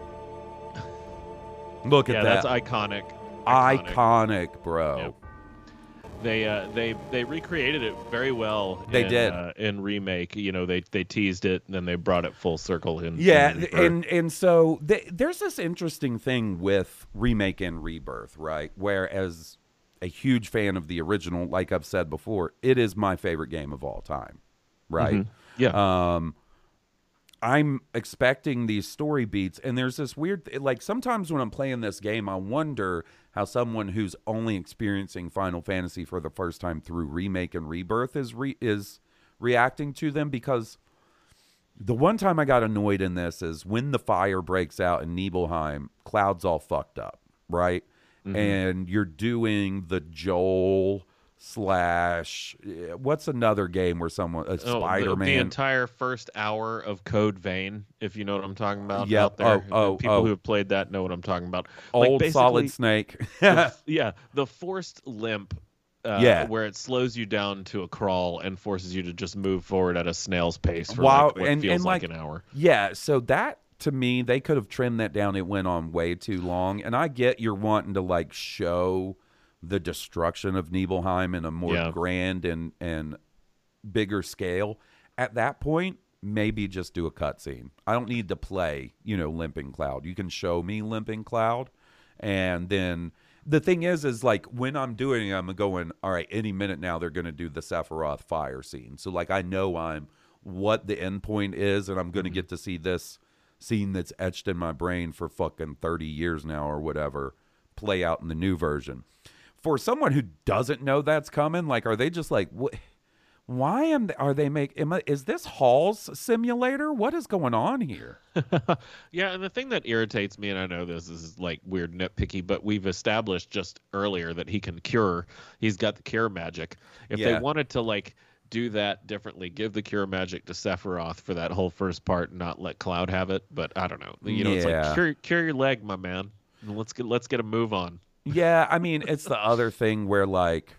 Look at Yeah, that. that's iconic. Iconic, bro. Yep. They recreated it very well. They in, did. In remake. You know, they teased it and then they brought it full circle in. Yeah, in Rebirth. and so there's this interesting thing with remake and rebirth, right? Whereas a huge fan of the original, like I've said before, it is my favorite game of all time, right? Mm-hmm. Yeah. I'm expecting these story beats, and there's this weird, like sometimes when I'm playing this game, I wonder how someone who's only experiencing Final Fantasy for the first time through remake and rebirth is reacting to them, because the one time I got annoyed in this is when the fire breaks out in Nibelheim, Cloud's all fucked up, right? Mm-hmm. And you're doing the Joel / what's another game where someone Spider-Man, the entire first hour of Code Vein, if you know what I'm talking about. Yep. Out there. People who have played that know what I'm talking about. Old like Solid Snake. the forced limp. Yeah. Where it slows you down to a crawl and forces you to just move forward at a snail's pace for Wow, what and feels like like an hour. Yeah, so that, to me, they could have trimmed that down. It went on way too long. And I get you're wanting to like show the destruction of Nibelheim in a more grand and bigger scale. At that point, maybe just do a cutscene. I don't need to play, Limping Cloud. You can show me Limping Cloud, and then the thing is like when I'm doing it, I'm going, all right, any minute now they're going to do the Sephiroth fire scene. So like I know what the end point is, and I'm going to get to see this scene that's etched in my brain for fucking 30 years now or whatever play out in the new version. For someone who doesn't know that's coming, like, are they just like, what? Why is this Hall's simulator? What is going on here? Yeah, and the thing that irritates me, and I know this is like weird nitpicky, but we've established just earlier that he can cure. He's got the cure magic. If they wanted to like do that differently, give the cure magic to Sephiroth for that whole first part and not let Cloud have it. But I don't know. It's like cure your leg, my man. And let's get a move on. Yeah, I mean, it's the other thing where like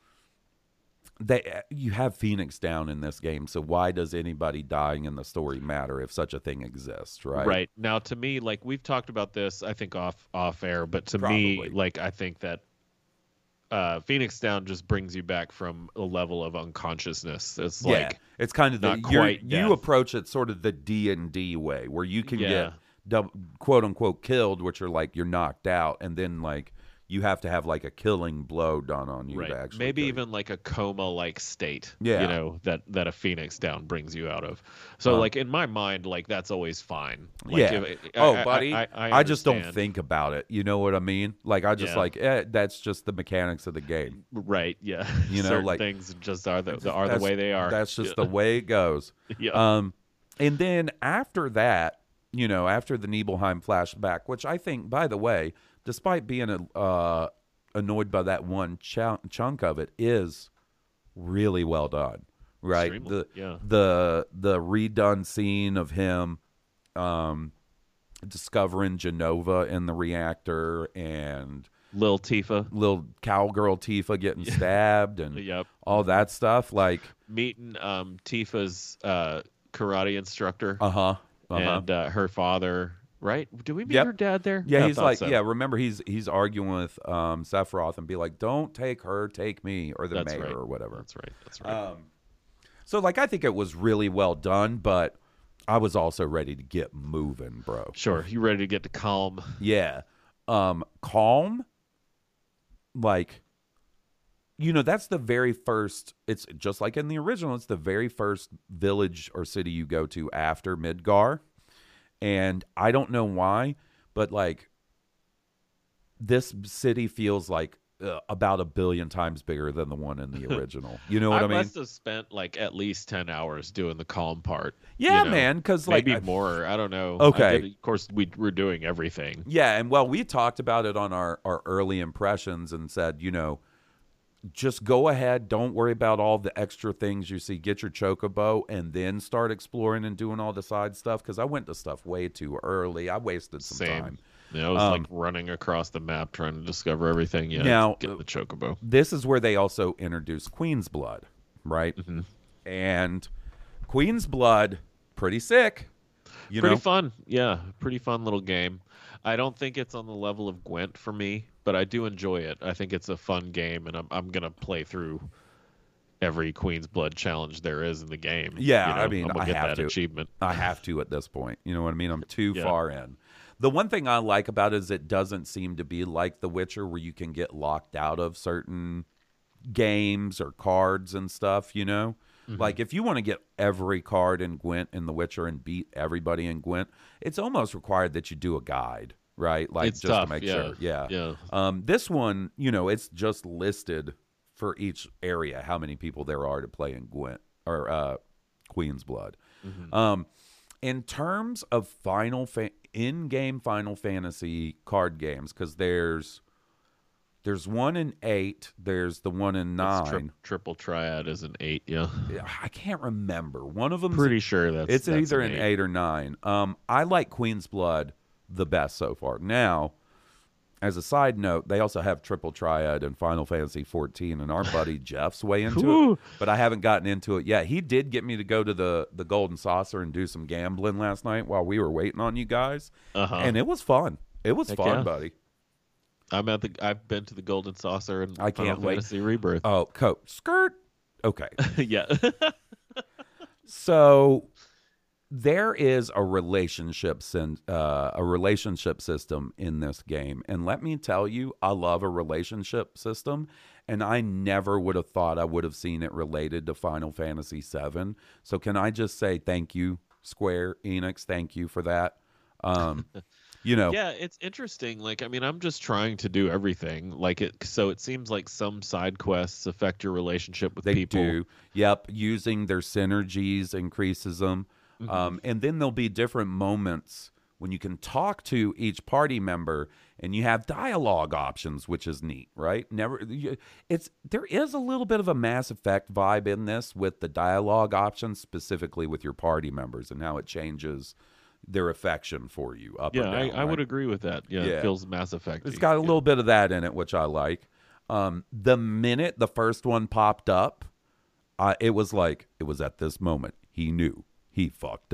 you have Phoenix down in this game, so why does anybody dying in the story matter if such a thing exists, right? Right. Now, to me, like we've talked about this, I think off air, but to me, like I think that Phoenix Down just brings you back from a level of unconsciousness. It's Yeah, like it's kind of not quite you death. approach it sort of the D&D way, where you can Yeah. get quote unquote killed, which are like you're knocked out, and then like you have to have like a killing blow done on you right. to actually Maybe kill you. even like a coma-like state. Yeah. You know, that a Phoenix Down brings you out of. So like in my mind, like that's always fine. Like, yeah. Buddy, I just don't understand. think about it. You know what I mean? Like I just Yeah. like that's just the mechanics of the game. Right. Yeah. You know, Certain like things just are the That's- way they are. That's just Yeah. the way it goes. Yeah. And then after that, you know, after the Nibelheim flashback, which I think, by the way, despite being annoyed by that one chunk of it, is really well done. Right? Extremely, yeah. The redone scene of him discovering Genova in the reactor and Lil Tifa. little cowgirl Tifa getting stabbed and Yep. all that stuff. Like, Meeting Tifa's karate instructor and her father. Right? Do we meet Yep. her dad there? yeah, I he's thought like, so. yeah, remember he's arguing with Sephiroth and be like, don't take her, take me, or the That's mayor right. or whatever. That's right. That's right. So, like, I think it was really well done, but I was also ready to get moving, bro. Sure. You ready to get to calm? Yeah. Calm, like, you know, that's the very first, it's just like in the original, it's the very first village or city you go to after Midgar. And I don't know why, but like, this city feels like about 1 billion times bigger than the one in the original. You know what I mean? must have spent like at least 10 hours doing the calm part. Yeah, you know? man, because like, Maybe more. I don't know. Okay. Of course, we're doing everything. yeah, and well, we talked about it on our early impressions and said, you know, just go ahead. Don't worry about all the extra things you see. Get your chocobo and then start exploring and doing all the side stuff. Because I went to stuff way too early. I wasted some Same. time. Yeah, I was like running across the map trying to discover everything. Yeah, Now- get the chocobo. This is where they also introduced Queen's Blood, right? Mm-hmm. And Queen's Blood, pretty sick. You Pretty know? fun. Yeah, pretty fun little game. I don't think it's on the level of Gwent for me, but I do enjoy it. I think it's a fun game, and I'm gonna play through every Queen's Blood challenge there is in the game. Yeah, You know, I mean, I'm gonna I get have that to. achievement. I have to at this point. You know what I mean? I'm too Yeah. far in. The one thing I like about it is it doesn't seem to be like The Witcher where you can get locked out of certain games or cards and stuff, you know? Mm-hmm. Like if you want to get every card in Gwent in The Witcher and beat everybody in Gwent, it's almost required that you do a guide, right? Like It's just tough, to make yeah. sure. Yeah. Yeah. This one, you know, it's just listed for each area how many people there are to play in Gwent or Queen's Blood. Mm-hmm. In terms of in-game Final Fantasy card games, because there's one in 8, there's the one in 9. Triple Triad is an 8. Yeah. I can't remember. One of them. Pretty sure that's either an an 8. 8 or 9. I like Queen's Blood the best so far. Now, as a side note, they also have Triple Triad and Final Fantasy 14, and our buddy Jeff's way into it, but I haven't gotten into it yet. He did get me to go to the Golden Saucer and do some gambling last night while we were waiting on you guys, and it was fun. It was Heck fun, yeah. buddy. I've been to the Golden Saucer and I can't Final wait. Fantasy Rebirth. Oh, skirt. Okay. Yeah. So there is a relationship system in this game, and let me tell you, I love a relationship system, and I never would have thought I would have seen it related to Final Fantasy VII. So can I just say thank you, Square Enix? Thank you for that. You know, Yeah, it's interesting. Like, I mean, I'm just trying to do everything. Like so it seems like some side quests affect your relationship with they people. do. Yep, using their synergies increases them. And then there'll be different moments when you can talk to each party member and you have dialogue options, which is neat, right? There is a little bit of a Mass Effect vibe in this with the dialogue options, specifically with your party members and how it changes their affection for you up or Yeah, down. I would right? agree with that. Yeah, Yeah. it feels Mass Effect. It's got a little bit of that in it, which I like. The minute the first one popped up, it was at this moment he knew he fucked up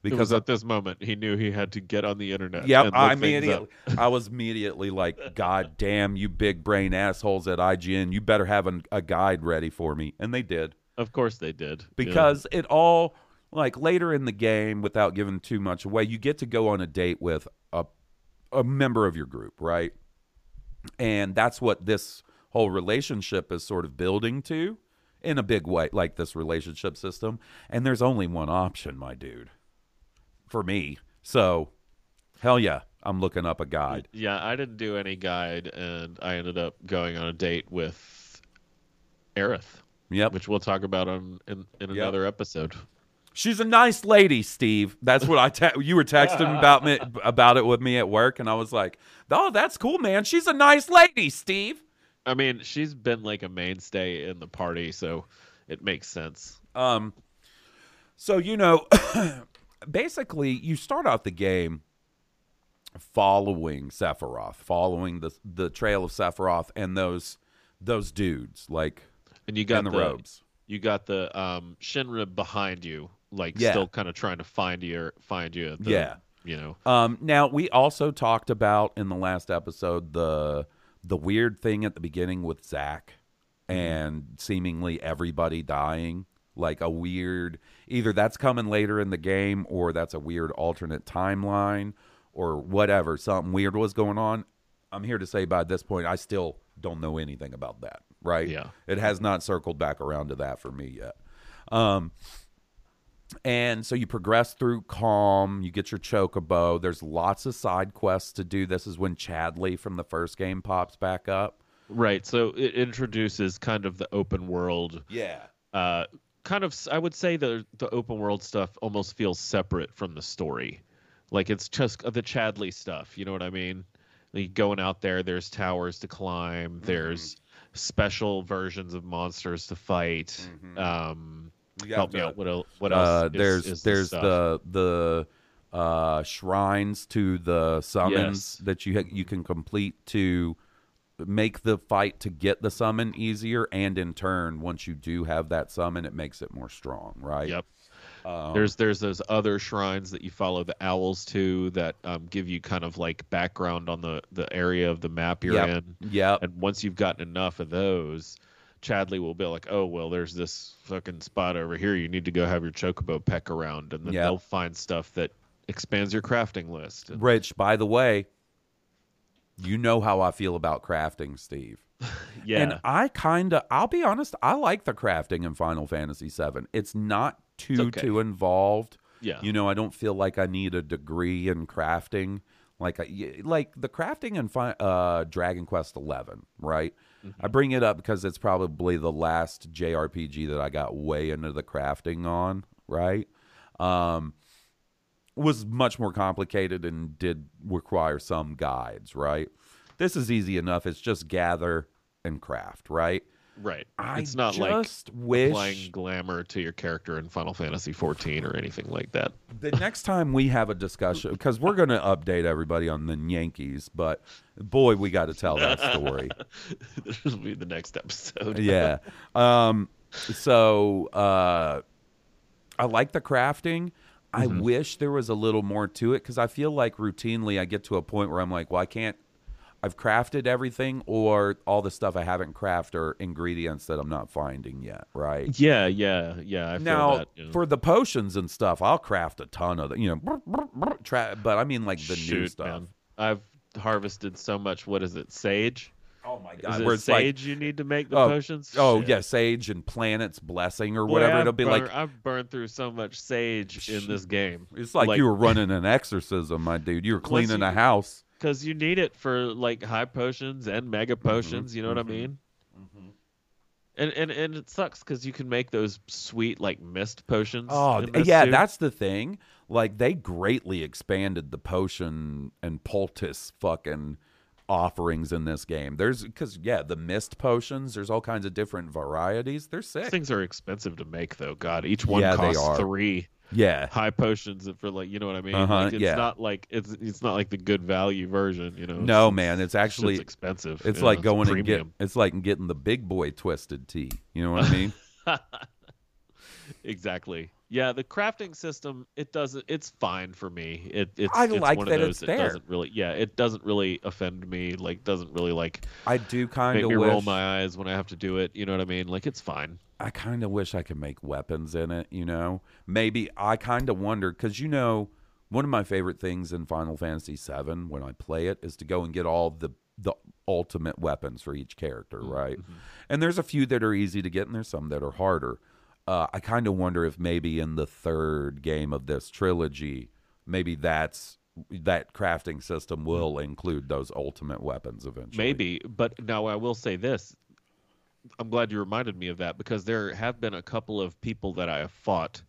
Because at this moment he knew he had to get on the internet. Yep, and I was immediately like, God damn, you big brain assholes at IGN, you better have a guide ready for me. And they did. Of course they did. Because it all, like later in the game, without giving too much away, you get to go on a date with a member of your group, right? And that's what this whole relationship is sort of building to in a big way, like this relationship system. And there's only one option, my dude. For me. So, hell yeah, I'm looking up a guide. Yeah, I didn't do any guide, and I ended up going on a date with Aerith. Yep. Which we'll talk about in another episode. She's a nice lady, Steve. That's what you were texting about it with me at work, and I was like, "Oh, that's cool, man. She's a nice lady, Steve." I mean, she's been like a mainstay in the party, so it makes sense. So basically, you start out the game following Sephiroth, following the trail of Sephiroth and those dudes, like, and you got in the robes. You got the Shinra behind you, like still kind of trying to find you. Now we also talked about in the last episode the weird thing at the beginning with Zack and seemingly everybody dying. Like a weird, either that's coming later in the game or that's a weird alternate timeline or whatever. Something weird was going on. I'm here to say by this point, I still don't know anything about that, right? Yeah. It has not circled back around to that for me yet. And so you progress through Calm, you get your Chocobo. There's lots of side quests to do. This is when Chadley from the first game pops back up. Right. So it introduces kind of the open world. Yeah. Kind of, I would say the open world stuff almost feels separate from the story. Like it's just the Chadley stuff. You know what I mean? Like going out there, there's towers to climb. Mm-hmm. There's special versions of monsters to fight. Mm-hmm. Help me out. What else? There's the shrines to the summons that you can complete to make the fight to get the summon easier, and in turn, once you do have that summon, it makes it more strong, right? Yep. There's those other shrines that you follow the owls to that give you kind of like background on the area of the map you're in. Yeah. And once you've gotten enough of those, Chadley will be like, oh, well, there's this fucking spot over here. You need to go have your Chocobo peck around. And then they'll find stuff that expands your crafting list. Rich, by the way, you know how I feel about crafting, Steve. Yeah. And I'll be honest, I like the crafting in Final Fantasy VII. It's not too involved. Yeah. I don't feel like I need a degree in crafting. Like the crafting in Dragon Quest XI, right? Mm-hmm. I bring it up because it's probably the last JRPG that I got way into the crafting on, right? Was much more complicated and did require some guides, right? This is easy enough. It's just gather and craft, right? Right. It's not like applying glamour to your character in Final Fantasy XIV or anything like that. The next time we have a discussion, because we're going to update everybody on the Yankees, but boy, we got to tell that story. This will be the next episode. Yeah. So I like the crafting. I wish there was a little more to it because I feel like routinely I get to a point where I'm like, well, I've crafted everything, or all the stuff I haven't crafted are ingredients that I'm not finding yet, right? Yeah. I feel that. For the potions and stuff, I'll craft a ton of them, but I mean like the new stuff. Man. I've harvested so much. What is it, sage? Oh my god! Is it sage you need to make the potions? Oh yeah, sage and planet's blessing or whatever. It'll be like I've burned through so much sage in this game. It's like you were running an exorcism, my dude. You were cleaning a house. Because you need it for like high potions and mega potions, you know what I mean? Mm-hmm. And it sucks because you can make those sweet like mist potions. Oh yeah, that's the thing. Like they greatly expanded the potion and poultice fucking offerings in this game. The mist potions. There's all kinds of different varieties. They're sick. These things are expensive to make though. God, each one costs 3. Yeah, high potions for like, you know what I mean? Like, it's not like it's not like the good value version, No, man, it's actually expensive. It's like going and getting the big boy twisted tea. You know what I mean? Exactly. Yeah, the crafting system, it's fine for me. It's I like one that of those it's there. it doesn't really offend me. Like, doesn't really like I do kind make of me wish. roll my eyes when I have to do it. You know what I mean? Like, it's fine. I kind of wish I could make weapons in it. Maybe I kind of wonder because one of my favorite things in Final Fantasy VII when I play it is to go and get all the ultimate weapons for each character, right? Mm-hmm. And there's a few that are easy to get, and there's some that are harder. I kind of wonder if maybe in the third game of this trilogy, maybe that crafting system will include those ultimate weapons eventually. Maybe, but now I will say this. I'm glad you reminded me of that because there have been a couple of people that I have fought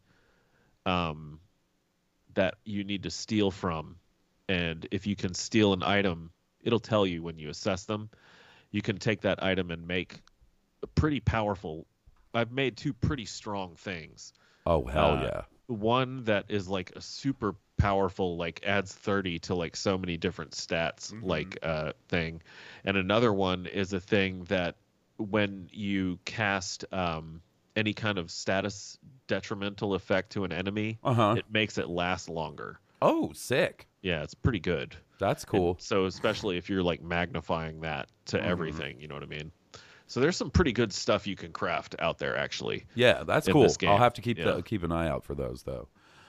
that you need to steal from. And if you can steal an item, it'll tell you when you assess them. You can take that item and make a pretty powerful. I've made two pretty strong things. Oh, hell yeah. One that is like a super powerful, like adds 30 to like so many different stats, thing. And another one is a thing that when you cast any kind of status detrimental effect to an enemy, it makes it last longer. Oh, sick. Yeah, it's pretty good. That's cool. And so especially if you're like magnifying that to everything, you know what I mean? So there's some pretty good stuff you can craft out there, actually. Yeah, that's cool. I'll have to keep an eye out for those, though.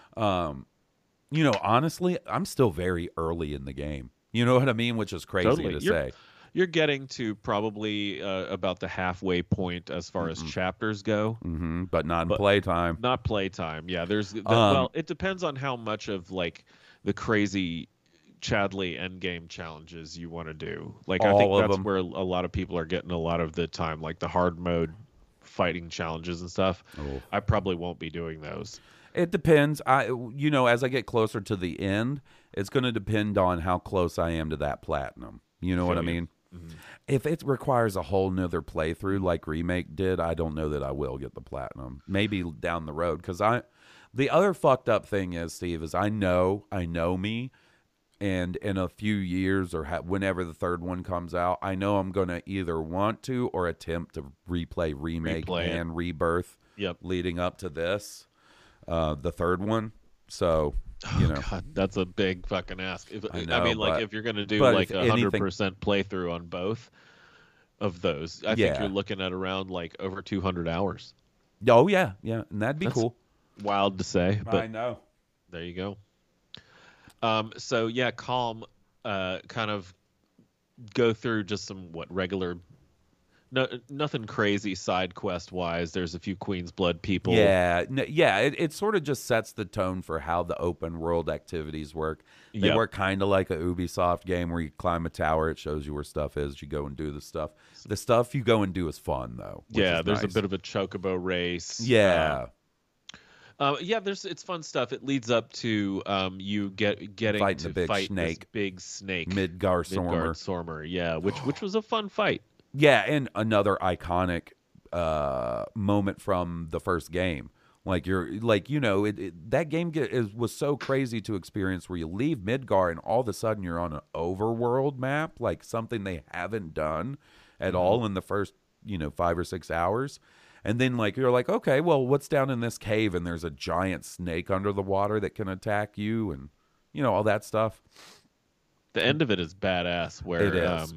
Honestly, I'm still very early in the game. You know what I mean? Which is crazy to say. You're getting to probably about the halfway point as far as chapters go. Mm-hmm. But not in playtime. Not playtime. Yeah, well, it depends on how much of like the crazy Chadley endgame challenges you want to do. Like, I think that's where a lot of people are getting a lot of the time, like the hard mode fighting challenges and stuff. I probably won't be doing those. It depends. As I get closer to the end, it's going to depend on how close I am to that platinum. You know what I mean? Mm-hmm. If it requires a whole nother playthrough like Remake did, I don't know that I will get the platinum. Maybe down the road. Because the other fucked up thing is, Steve, is I know me. And in a few years or whenever the third one comes out, I know I'm going to either want to or attempt to replay Remake and Rebirth leading up to this, the third one. So, God, that's a big fucking ask. If you're going to do like 100% playthrough on both of those, I think you're looking at around like over 200 hours. Oh, yeah. Yeah. And that'd be cool. Wild to say, but I know. There you go. So yeah, Calm, kind of go through just some regular, nothing crazy side quest wise. There's a few Queen's Blood people. Yeah, it sort of just sets the tone for how the open world activities work. They work kind of like a Ubisoft game where you climb a tower. It shows you where stuff is. You go and do the stuff. The stuff you go and do is fun though. There's nice. A bit of a chocobo race. Yeah. It's fun stuff. It leads up to you getting fighting to the fight big snake, Midgar Sormer. Yeah, which was a fun fight. Yeah, and another iconic moment from the first game. Like that game was so crazy to experience where you leave Midgar and all of a sudden you're on an overworld map, like something they haven't done at all in the first 5 or 6 hours. And then, you're like, okay, well, what's down in this cave? And there's a giant snake under the water that can attack you and, all that stuff. The end of it is badass where, it is.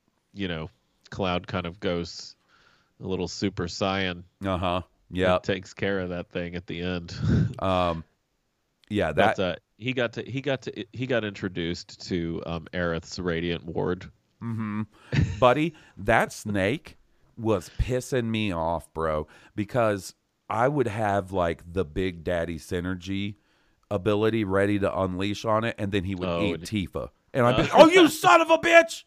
Cloud kind of goes a little Super Saiyan. Uh-huh. Yeah. Takes care of that thing at the end. He got introduced to Aerith's Radiant Ward. Mm-hmm. Buddy, that snake was pissing me off, bro, because I would have the Big Daddy synergy ability ready to unleash on it, and then he would eat Tifa. And I'd be like, oh, you son of a bitch!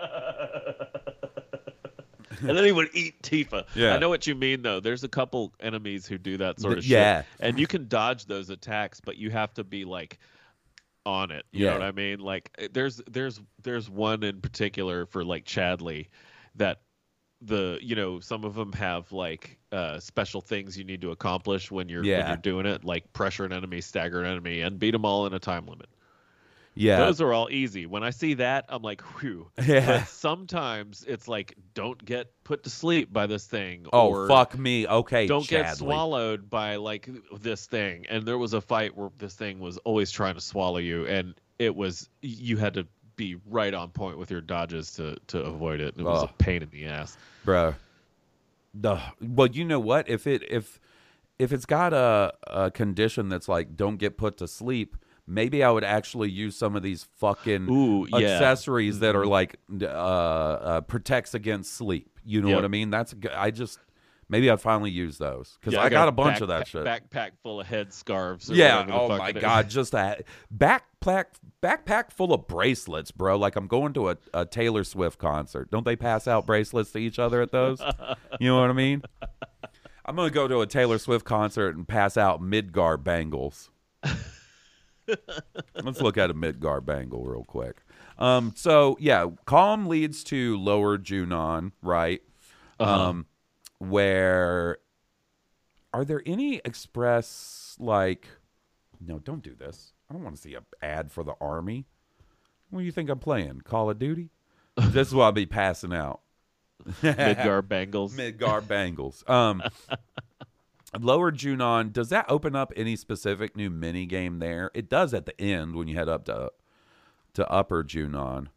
And then he would eat Tifa. Yeah. I know what you mean, though. There's a couple enemies who do that sort of shit. And you can dodge those attacks, but you have to be on it. You know what I mean? There's one in particular for Chadley that some of them have special things you need to accomplish when you're doing it, like pressure an enemy, stagger an enemy, and beat them all in a time limit. Yeah. Those are all easy. When I see that, I'm like, whew. Yeah. But sometimes it's like, don't get put to sleep by this thing. Oh, or fuck me. Okay, don't get Chadley. swallowed by like this thing. And there was a fight where this thing was always trying to swallow you, and you had to be right on point with your dodges to avoid it. It was a pain in the ass, bro. Well, you know what? If it's got a condition that's like don't get put to sleep, maybe I would actually use some of these fucking accessories that are like protects agast sleep. You know what I mean? Maybe I'd finally use those because I got a bunch of that shit. Backpack full of head scarves. Yeah. Oh my god, just a backpack full of bracelets, bro. Like I'm going to a Taylor Swift concert. Don't they pass out bracelets to each other at those? You know what I mean? I'm gonna go to a Taylor Swift concert and pass out Midgar bangles. Let's look at a Midgar bangle real quick. So yeah, calm leads to lower Junon, right? Where are there any express like? No, don't do this. I don't want to see an ad for the Army. What do you think I'm playing? Call of Duty? This is what I'll be passing out. Midgar bangles. Midgar bangles. Lower Junon, does that open up any specific new mini game there? It does at the end when you head up to Upper Junon.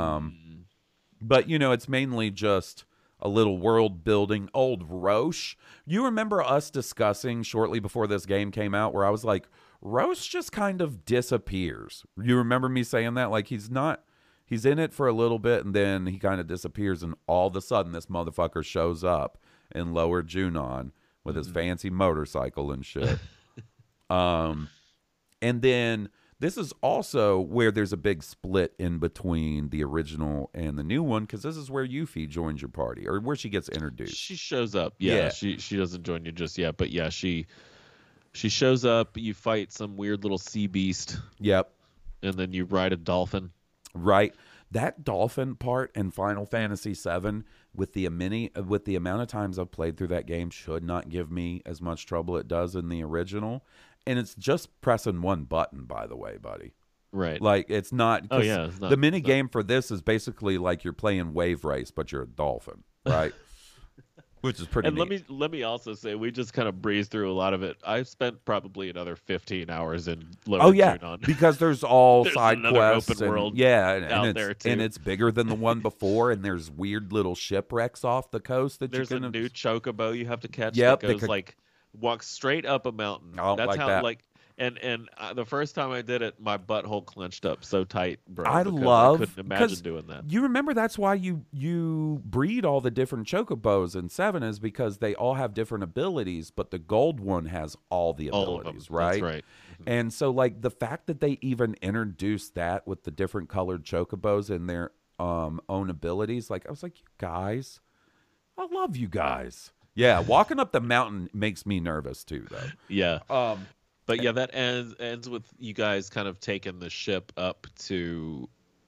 But you know, it's mainly just a little world building. Old Roche. You remember us discussing shortly before this game came out where I was like, Roche just kind of disappears. You remember me saying that? Like he's in it for a little bit and then he kind of disappears and all of a sudden this motherfucker shows up in Lower Junon with his fancy motorcycle and shit. And then this is also where there's a big split in between the original and the new one because this is where Yuffie joins your party or where she gets introduced. She shows up. Yeah. She doesn't join you just yet, but yeah, she shows up. You fight some weird little sea beast. Yep. And then you ride a dolphin. Right. That dolphin part in Final Fantasy VII with the amount of times I've played through that game should not give me as much trouble it does in the original. And it's just pressing one button, by the way, buddy. Right. Like it's not. Oh yeah. It's not, the mini game for this is basically like you're playing Wave Race, but you're a dolphin, right? Which is pretty. And neat. let me also say we just kind of breezed through a lot of it. I've spent probably another 15 hours in Lower Junon. Because there's all there's side quests open world and there too. And it's bigger than the one before, and there's weird little shipwrecks off the coast that there's you can. a new chocobo you have to catch. Yep, that goes like walks straight up a mountain. That's like how that. like. And the first time I did it, my butthole clenched up so tight, bro. I couldn't imagine doing that. You remember that's why you breed all the different chocobos in 7 is because they all have different abilities, but the gold one has all the abilities, right? That's right. And so like the fact that they even introduced that with the different colored chocobos and their own abilities, like I was like, you guys, I love you guys. Yeah, walking up the mountain makes me nervous too, though. Yeah. But yeah, that ends with you guys kind of taking the ship up to,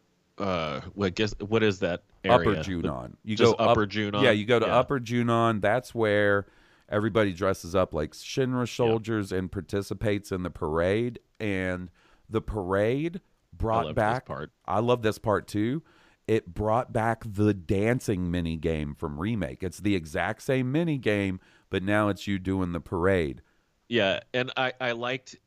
what is that area? Upper Junon. You just go Upper Junon. Yeah, you go to Upper Junon. That's where everybody dresses up like Shinra soldiers and participates in the parade. And the parade brought back. I love this part too. It brought back the dancing mini game from Remake. It's the exact same mini game, but now it's you doing the parade. Yeah, and I liked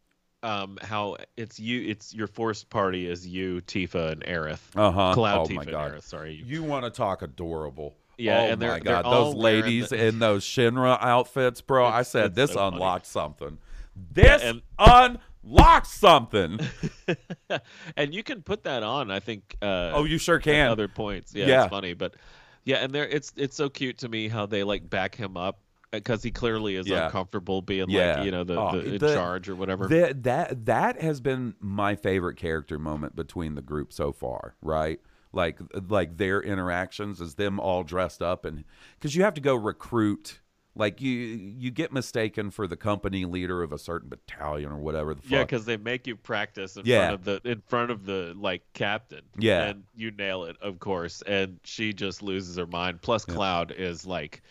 how it's your forced party is you, Tifa, and Aerith. Cloud, Tifa, my God. and Aerith. Sorry. You want to talk adorable. Yeah, and my God. Those ladies in those Shinra outfits, bro. I said this so unlocked something. This unlocked something. And you can put that on, I think. You sure can. Other points. Yeah, it's funny. But yeah, and it's so cute to me how they like back him up. Because he clearly is uncomfortable being like, you know, the in charge or whatever. That has been my favorite character moment between the group so far, right? Like their interactions is them all dressed up, and because you have to go recruit, like you get mistaken for the company leader of a certain battalion or whatever the fuck. Yeah, because they make you practice in front of the like captain. Yeah, and you nail it, of course, and she just loses her mind. Plus, Cloud is like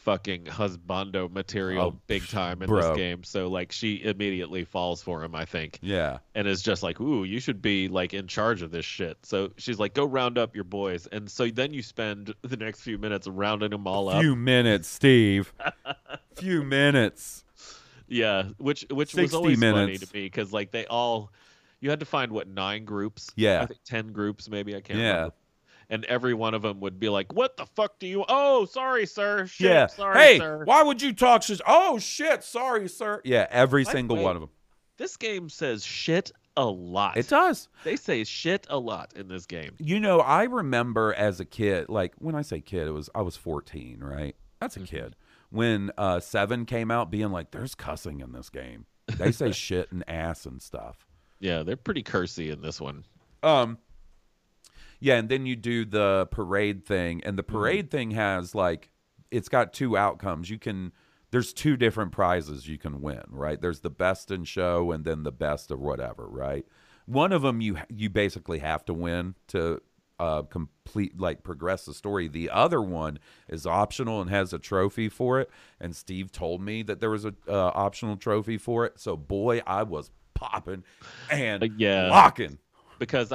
fucking husbando material big time in this game. So like she immediately falls for him, I think. Yeah. And is just like, ooh, you should be like in charge of this shit. So she's like, go round up your boys. And so then you spend the next few minutes rounding them all up. Few minutes, Steve. Few minutes. Yeah, which was always funny to me because like you had to find 9 groups. Yeah, I think 10 groups maybe. I can't remember. And every one of them would be like, "What the fuck do you? Oh, sorry, sir. Shit, sorry, sir. Why would you talk shit? Oh shit, sorry, sir. Yeah, every single one of them. This game says shit a lot. It does. They say shit a lot in this game. You know, I remember as a kid, like when I say kid, I was 14, right? That's a kid. When 7 came out, being like, "There's cussing in this game. They say shit and ass and stuff." Yeah, they're pretty cursy in this one. Yeah, and then you do the parade thing, and the parade thing has like, it's got 2 outcomes. There's 2 different prizes you can win, right? There's the best in show and then the best of whatever, right? One of them you basically have to win to progress the story. The other one is optional and has a trophy for it. And Steve told me that there was a optional trophy for it. So boy, I was popping and locking because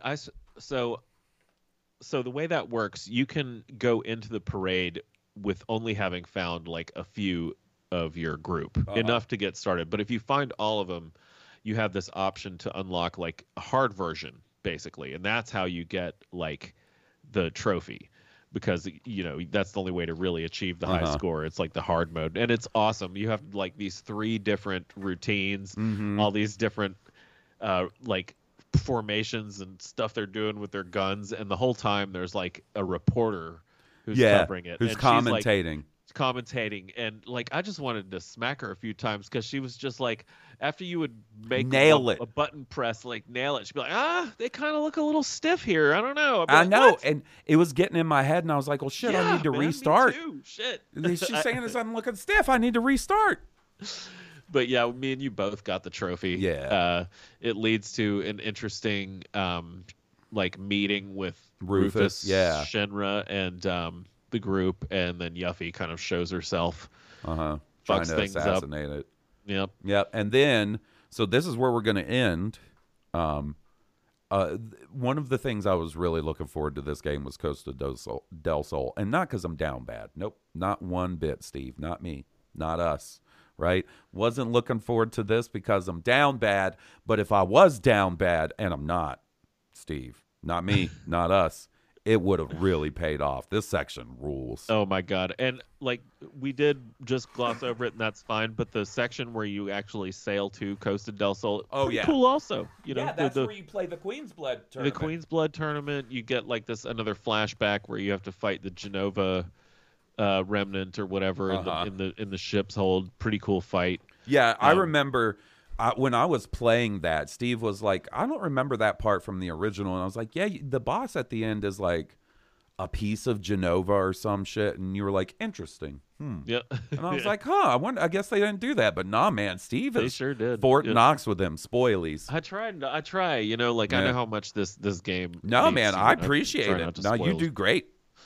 so the way that works, you can go into the parade with only having found like a few of your group, enough to get started. But if you find all of them, you have this option to unlock like a hard version, basically. And that's how you get like the trophy, because, you know, that's the only way to really achieve the high score. It's like the hard mode. And it's awesome. You have like these 3 different routines, all these different like formations and stuff they're doing with their guns, and the whole time there's like a reporter who's covering it, who's and commentating. And like I just wanted to smack her a few times because she was just like, after you would make a button press, like nail it, she'd be like, they kind of look a little stiff here, I don't know. I like, know. what? And it was getting in my head, and I was like, well shit, I need to restart. Me too. Shit. She's saying this, I'm looking stiff, I need to restart. But yeah, me and you both got the trophy. Yeah. It leads to an interesting like meeting with Rufus, Shinra, and the group, and then Yuffie kind of shows herself. Trying fucks to things assassinate up. it. Yep. And then, so this is where we're going to end. One of the things I was really looking forward to this game was Costa del Sol. And not because I'm down bad. Nope. Not one bit, Steve. Not me. Not us. Right? Wasn't looking forward to this because I'm down bad. But if I was down bad, and I'm not, Steve, not me, not us, it would have really paid off. This section rules. Oh my God. And like we did just gloss over it, and that's fine. But the section where you actually sail to Costa del Sol, cool also. You know, that's where you play the Queen's Blood tournament. The Queen's Blood tournament, you get like another flashback where you have to fight the Genova remnant or whatever in the ship's hold. Pretty cool fight. Yeah, I remember when I was playing that, Steve was like, I don't remember that part from the original. And I was like, yeah, the boss at the end is like a piece of Genova or some shit. And you were like, interesting. Yeah. And I was like, I guess they didn't do that. But nah, man, Steve they sure did. Fort Knox with them spoilies. I try, you know, like I know how much this game No, needs, man, I appreciate it. No, you do great.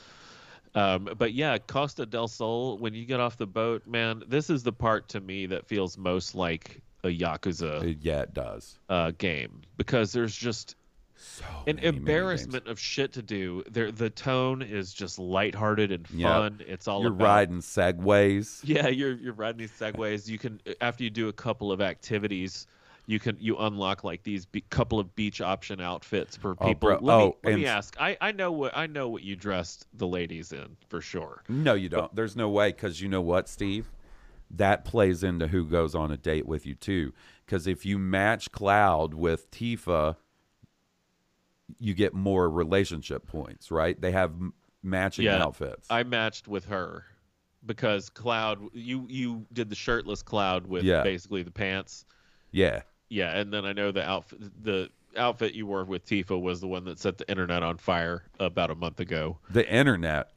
But yeah, Costa del Sol, when you get off the boat, man, this is the part to me that feels most like a Yakuza it does game, because there's just an embarrassment of shit to do. The tone is just lighthearted and fun. It's all you're riding segways. Yeah, you're riding these segways. You can, after you do a couple of activities, you unlock like these couple of beach option outfits for people. Let me ask. I know what you dressed the ladies in for sure. No, you don't. There's no way, because you know what, Steve? That plays into who goes on a date with you too. Because if you match Cloud with Tifa, you get more relationship points, right? They have matching outfits. I matched with her because Cloud, you did the shirtless Cloud with basically the pants. Yeah. Yeah, and then I know the outfit you wore with Tifa was the one that set the internet on fire about a month ago. The internet.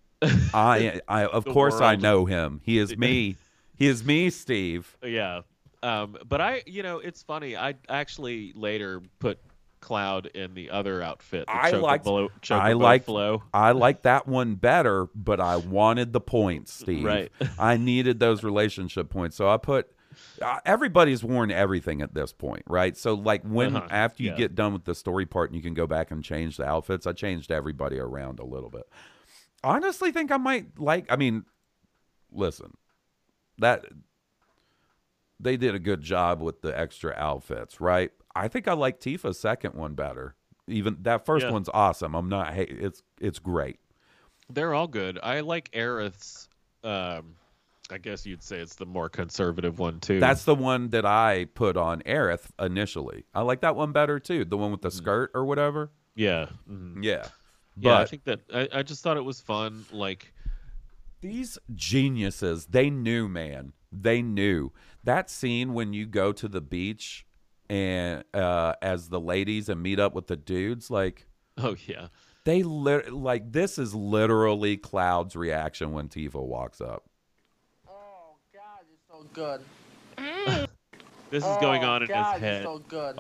I of course world. I know him. He is me. He is me, Steve. Yeah. But it's funny. I actually later put Cloud in the other outfit. The I Chocobo Flow. I like that one better, but I wanted the points, Steve. Right. I needed those relationship points, so I put. Everybody's worn everything at this point, right? So like when after you get done with the story part and you can go back and change the outfits, I changed everybody around a little bit. Honestly, think I might like. I mean, listen, that they did a good job with the extra outfits, right? I think I like Tifa's second one better. Even that first one's awesome. I'm not. Hey, it's great. They're all good. I like Aerith's. I guess you'd say it's the more conservative one too. That's the one that I put on Aerith initially. I like that one better too. The one with the skirt or whatever. Yeah. Yeah. Yeah, I think that I just thought it was fun. Like these geniuses, they knew, man. They knew that scene when you go to the beach and as the ladies and meet up with the dudes. Like, oh yeah, they like this is literally Cloud's reaction when Tifa walks up. So good. This is going on in his head. So good.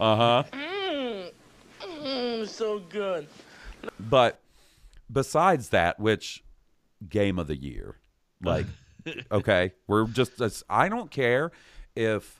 So good. But besides that, which game of the year? Like, okay, we're just. I don't care if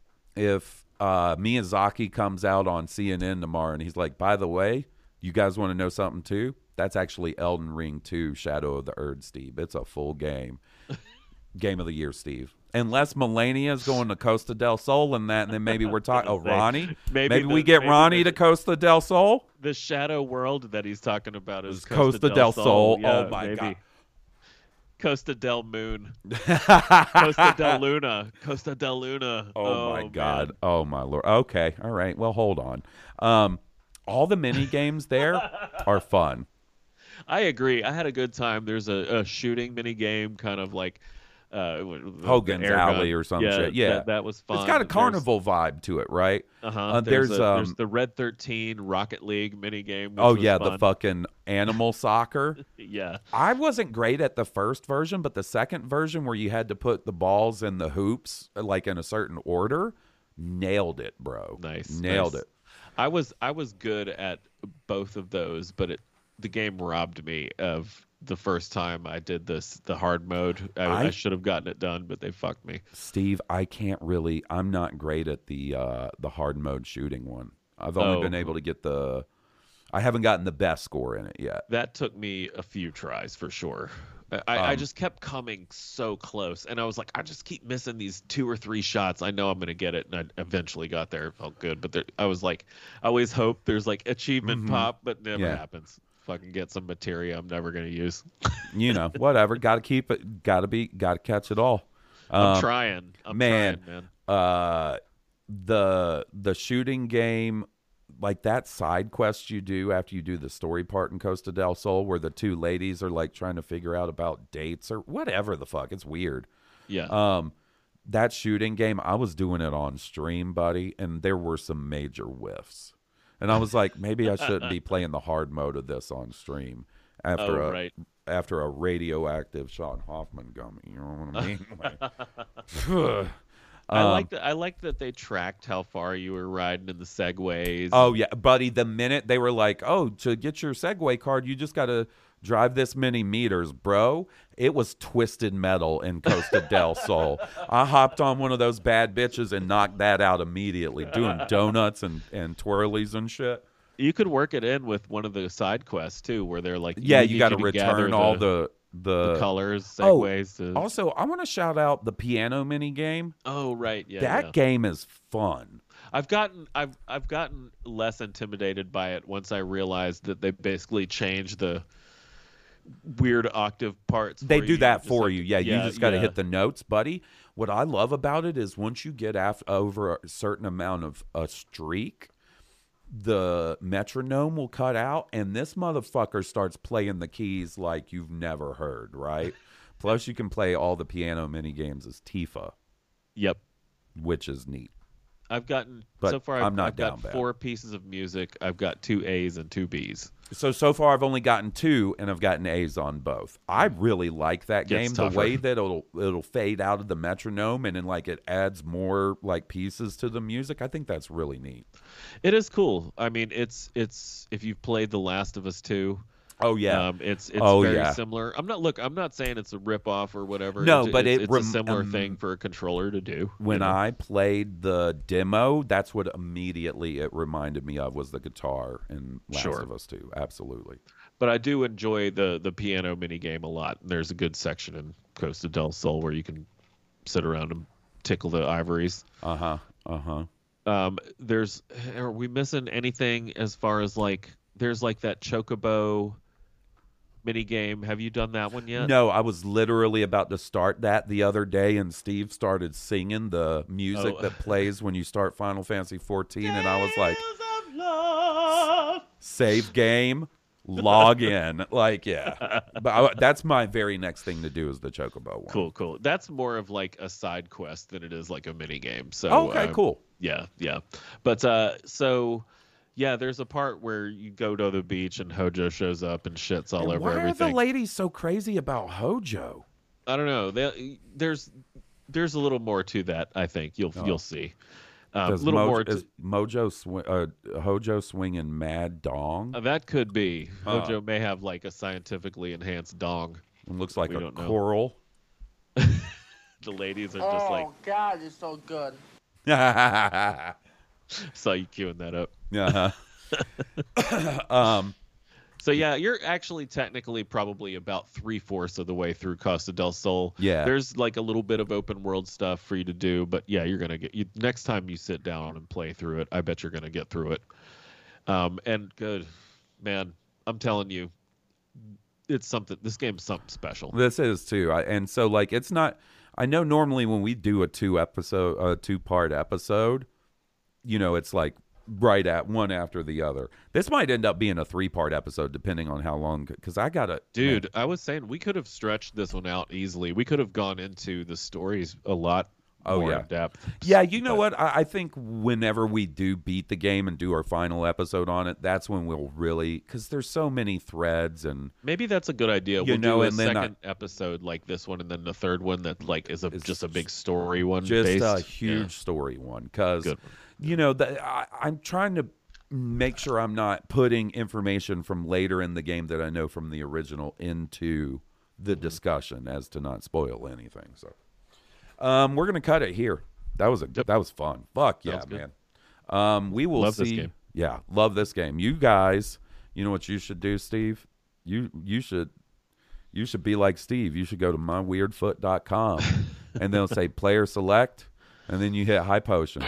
Miyazaki comes out on CNN tomorrow and he's like, by the way, you guys want to know something too? That's actually Elden Ring 2: Shadow of the Erd, Steve. It's a full game. Game of the year, Steve. Unless Melania's going to Costa del Sol and that, and then maybe we're talking. Oh, Ronnie. Maybe we get Ronnie to Costa del Sol. The shadow world that he's talking about is Costa del Sol. Yeah, oh my God. Costa del Moon. Costa del Luna. Costa del Luna. Oh my God. Man. Oh my Lord. Okay. All right. Well, hold on. All the mini games there are fun. I agree. I had a good time. There's a shooting mini game, kind of like Hogan's Alley or some shit. Yeah, that was fun. It's got a carnival vibe to it, right? There's the Red 13 Rocket League mini game. Oh yeah, fun. the fucking animal soccer. Yeah, I wasn't great at the first version, but the second version where you had to put the balls in the hoops like in a certain order, nailed it, bro. Nailed it. I was good at both of those, but the game robbed me of the first time I did the hard mode. I should have gotten it done, but they fucked me. Steve, I'm not great at the hard mode shooting one. I've only been able to get I haven't gotten the best score in it yet. That took me a few tries for sure. I just kept coming so close, and I was like, I just keep missing these 2 or 3 shots. I know I'm going to get it, and I eventually got there. It felt good, but I was like, I always hope there's like achievement pop, but never happens. Fucking get some materia I'm never going to use. Whatever. Got to keep it. Got to catch it all. I'm trying. Man. The shooting game, like that side quest you do after you do the story part in Costa del Sol, where the 2 ladies are like trying to figure out about dates or whatever the fuck. It's weird. Yeah. That shooting game, I was doing it on stream, buddy, and there were some major whiffs. And I was like, maybe I shouldn't be playing the hard mode of this on stream after a radioactive Sean Hoffman gummy. You know what I mean? I like that they tracked how far you were riding in the Segways. Oh yeah, buddy. The minute they were like, "Oh, to get your Segway card, you just got to drive this many meters, bro." It was twisted metal in Costa del Sol. I hopped on one of those bad bitches and knocked that out immediately, doing donuts and twirlies and shit. You could work it in with one of the side quests too, where they're like, you got to return all the colors, Segways. Also, I want to shout out the piano mini game. Oh right, yeah. That game is fun. I've gotten less intimidated by it once I realized that they basically changed the weird octave parts. They do that for you. Yeah, you just got to hit the notes, buddy. What I love about it is once you get over a certain amount of a streak, the metronome will cut out, and this motherfucker starts playing the keys like you've never heard, right? Plus, you can play all the piano mini games as Tifa. Yep. Which is neat. I've gotten But so far. I'm not I've got down bad. 4 pieces of music. I've got 2 A's and 2 B's. So far I've only gotten 2, and I've gotten A's on both. I really like that Gets game. tougher. The way that it'll fade out of the metronome, and then like it adds more like pieces to the music. I think that's really neat. It is cool. I mean, it's if you've played The Last of Us 2. Oh yeah, it's Oh, very yeah. similar. I'm not saying it's a rip-off or whatever. No, but it's a similar thing for a controller to do. When I played the demo, that's what immediately it reminded me of was the guitar in Last Sure. of Us 2. Absolutely. But I do enjoy the piano mini game a lot. There's a good section in Costa del Sol where you can sit around and tickle the ivories. Uh-huh. Uh-huh. Are we missing anything as far as like there's like that Chocobo mini game? Have you done that one yet? No, I was literally about to start that the other day, and Steve started singing the music that plays when you start Final Fantasy 14, and I was like, save game, log in. Like, yeah. But that's my very next thing to do is the Chocobo one. Cool. That's more of like a side quest than it is like a mini game. So Okay, cool. Yeah. But so yeah, there's a part where you go to the beach and Hojo shows up and shits all over Why everything. are the ladies so crazy about Hojo? I don't know. There's a little more to that. I think you'll see. A Does little more. is Hojo swinging mad dong? That could be. Hojo may have like a scientifically enhanced dong. It looks like We a don't know. coral. The ladies are just like, Oh God, it's so good. saw you queuing that up. Uh-huh. So yeah, you're actually technically probably about 3/4 of the way through Costa del Sol. Yeah. There's like a little bit of open world stuff for you to do, but yeah, you're gonna next time you sit down and play through it, I bet you're gonna get through it. And good, man, I'm telling you, it's something. This game's something special. This is too, and so like it's not. I know normally when we do a 2-part episode, you know, it's like right at one after the other. This might end up being a 3-part episode depending on how long. Because I gotta, Dude, I was saying we could have stretched this one out easily. We could have gone into the stories a lot more in depth. Yeah, you know what? I think whenever we do beat the game and do our final episode on it, that's when we'll really, because there's so many threads and maybe that's a good idea. You We'll know, do a and then second episode like this one, and then the third one that like is just a big story one. just based. a huge story one. Because you know, I'm trying to make sure I'm not putting information from later in the game that I know from the original into the discussion as to not spoil anything. So. We're gonna cut it here. That was fun. Fuck yeah, man. We will love see. this game. Yeah, love this game. You guys, you know what you should do, Steve? You should be like Steve. You should go to myweirdfoot.com and they'll say player select, and then you hit high potion.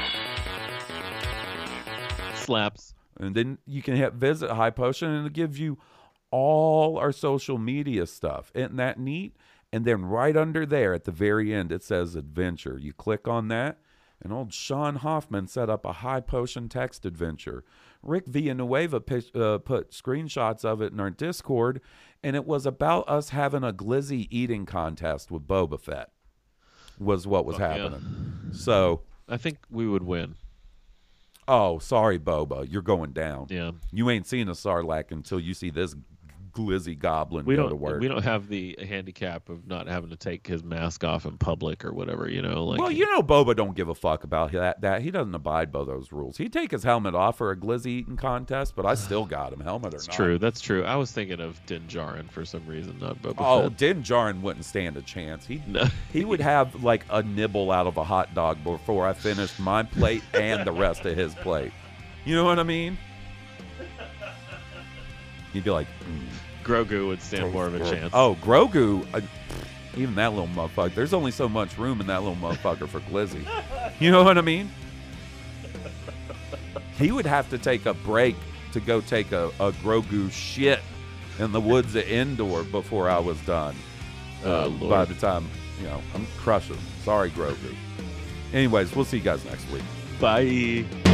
Slaps. And then you can hit visit high potion, and it'll give you all our social media stuff. Isn't that neat? And then right under there at the very end, it says adventure. You click on that, and old Sean Hoffman set up a high potion text adventure. Rick Villanueva put screenshots of it in our Discord, and it was about us having a glizzy eating contest with Boba Fett was what was happening. Yeah. So I think we would win. Oh, sorry, Boba. You're going down. Yeah. You ain't seen a Sarlacc until you see this glizzy goblin We go don't. to work. We don't have the handicap of not having to take his mask off in public or whatever. You know, like. Well, you know, Boba don't give a fuck about that. He doesn't abide by those rules. He'd take his helmet off for a glizzy eating contest, but I still got him, helmet or not. True. That's true. I was thinking of Din Djarin for some reason, not Boba Oh, Fett. Din Djarin wouldn't stand a chance. No. He would have like a nibble out of a hot dog before I finished my plate and the rest of his plate. You know what I mean? He'd be like, Grogu would stand more of a chance. Oh, Grogu, even that little motherfucker. There's only so much room in that little motherfucker for glizzy. You know what I mean? He would have to take a break to go take a Grogu shit in the woods of Endor before I was done. Lord. By the time, you know, I'm crushing. Sorry, Grogu. Anyways, we'll see you guys next week. Bye.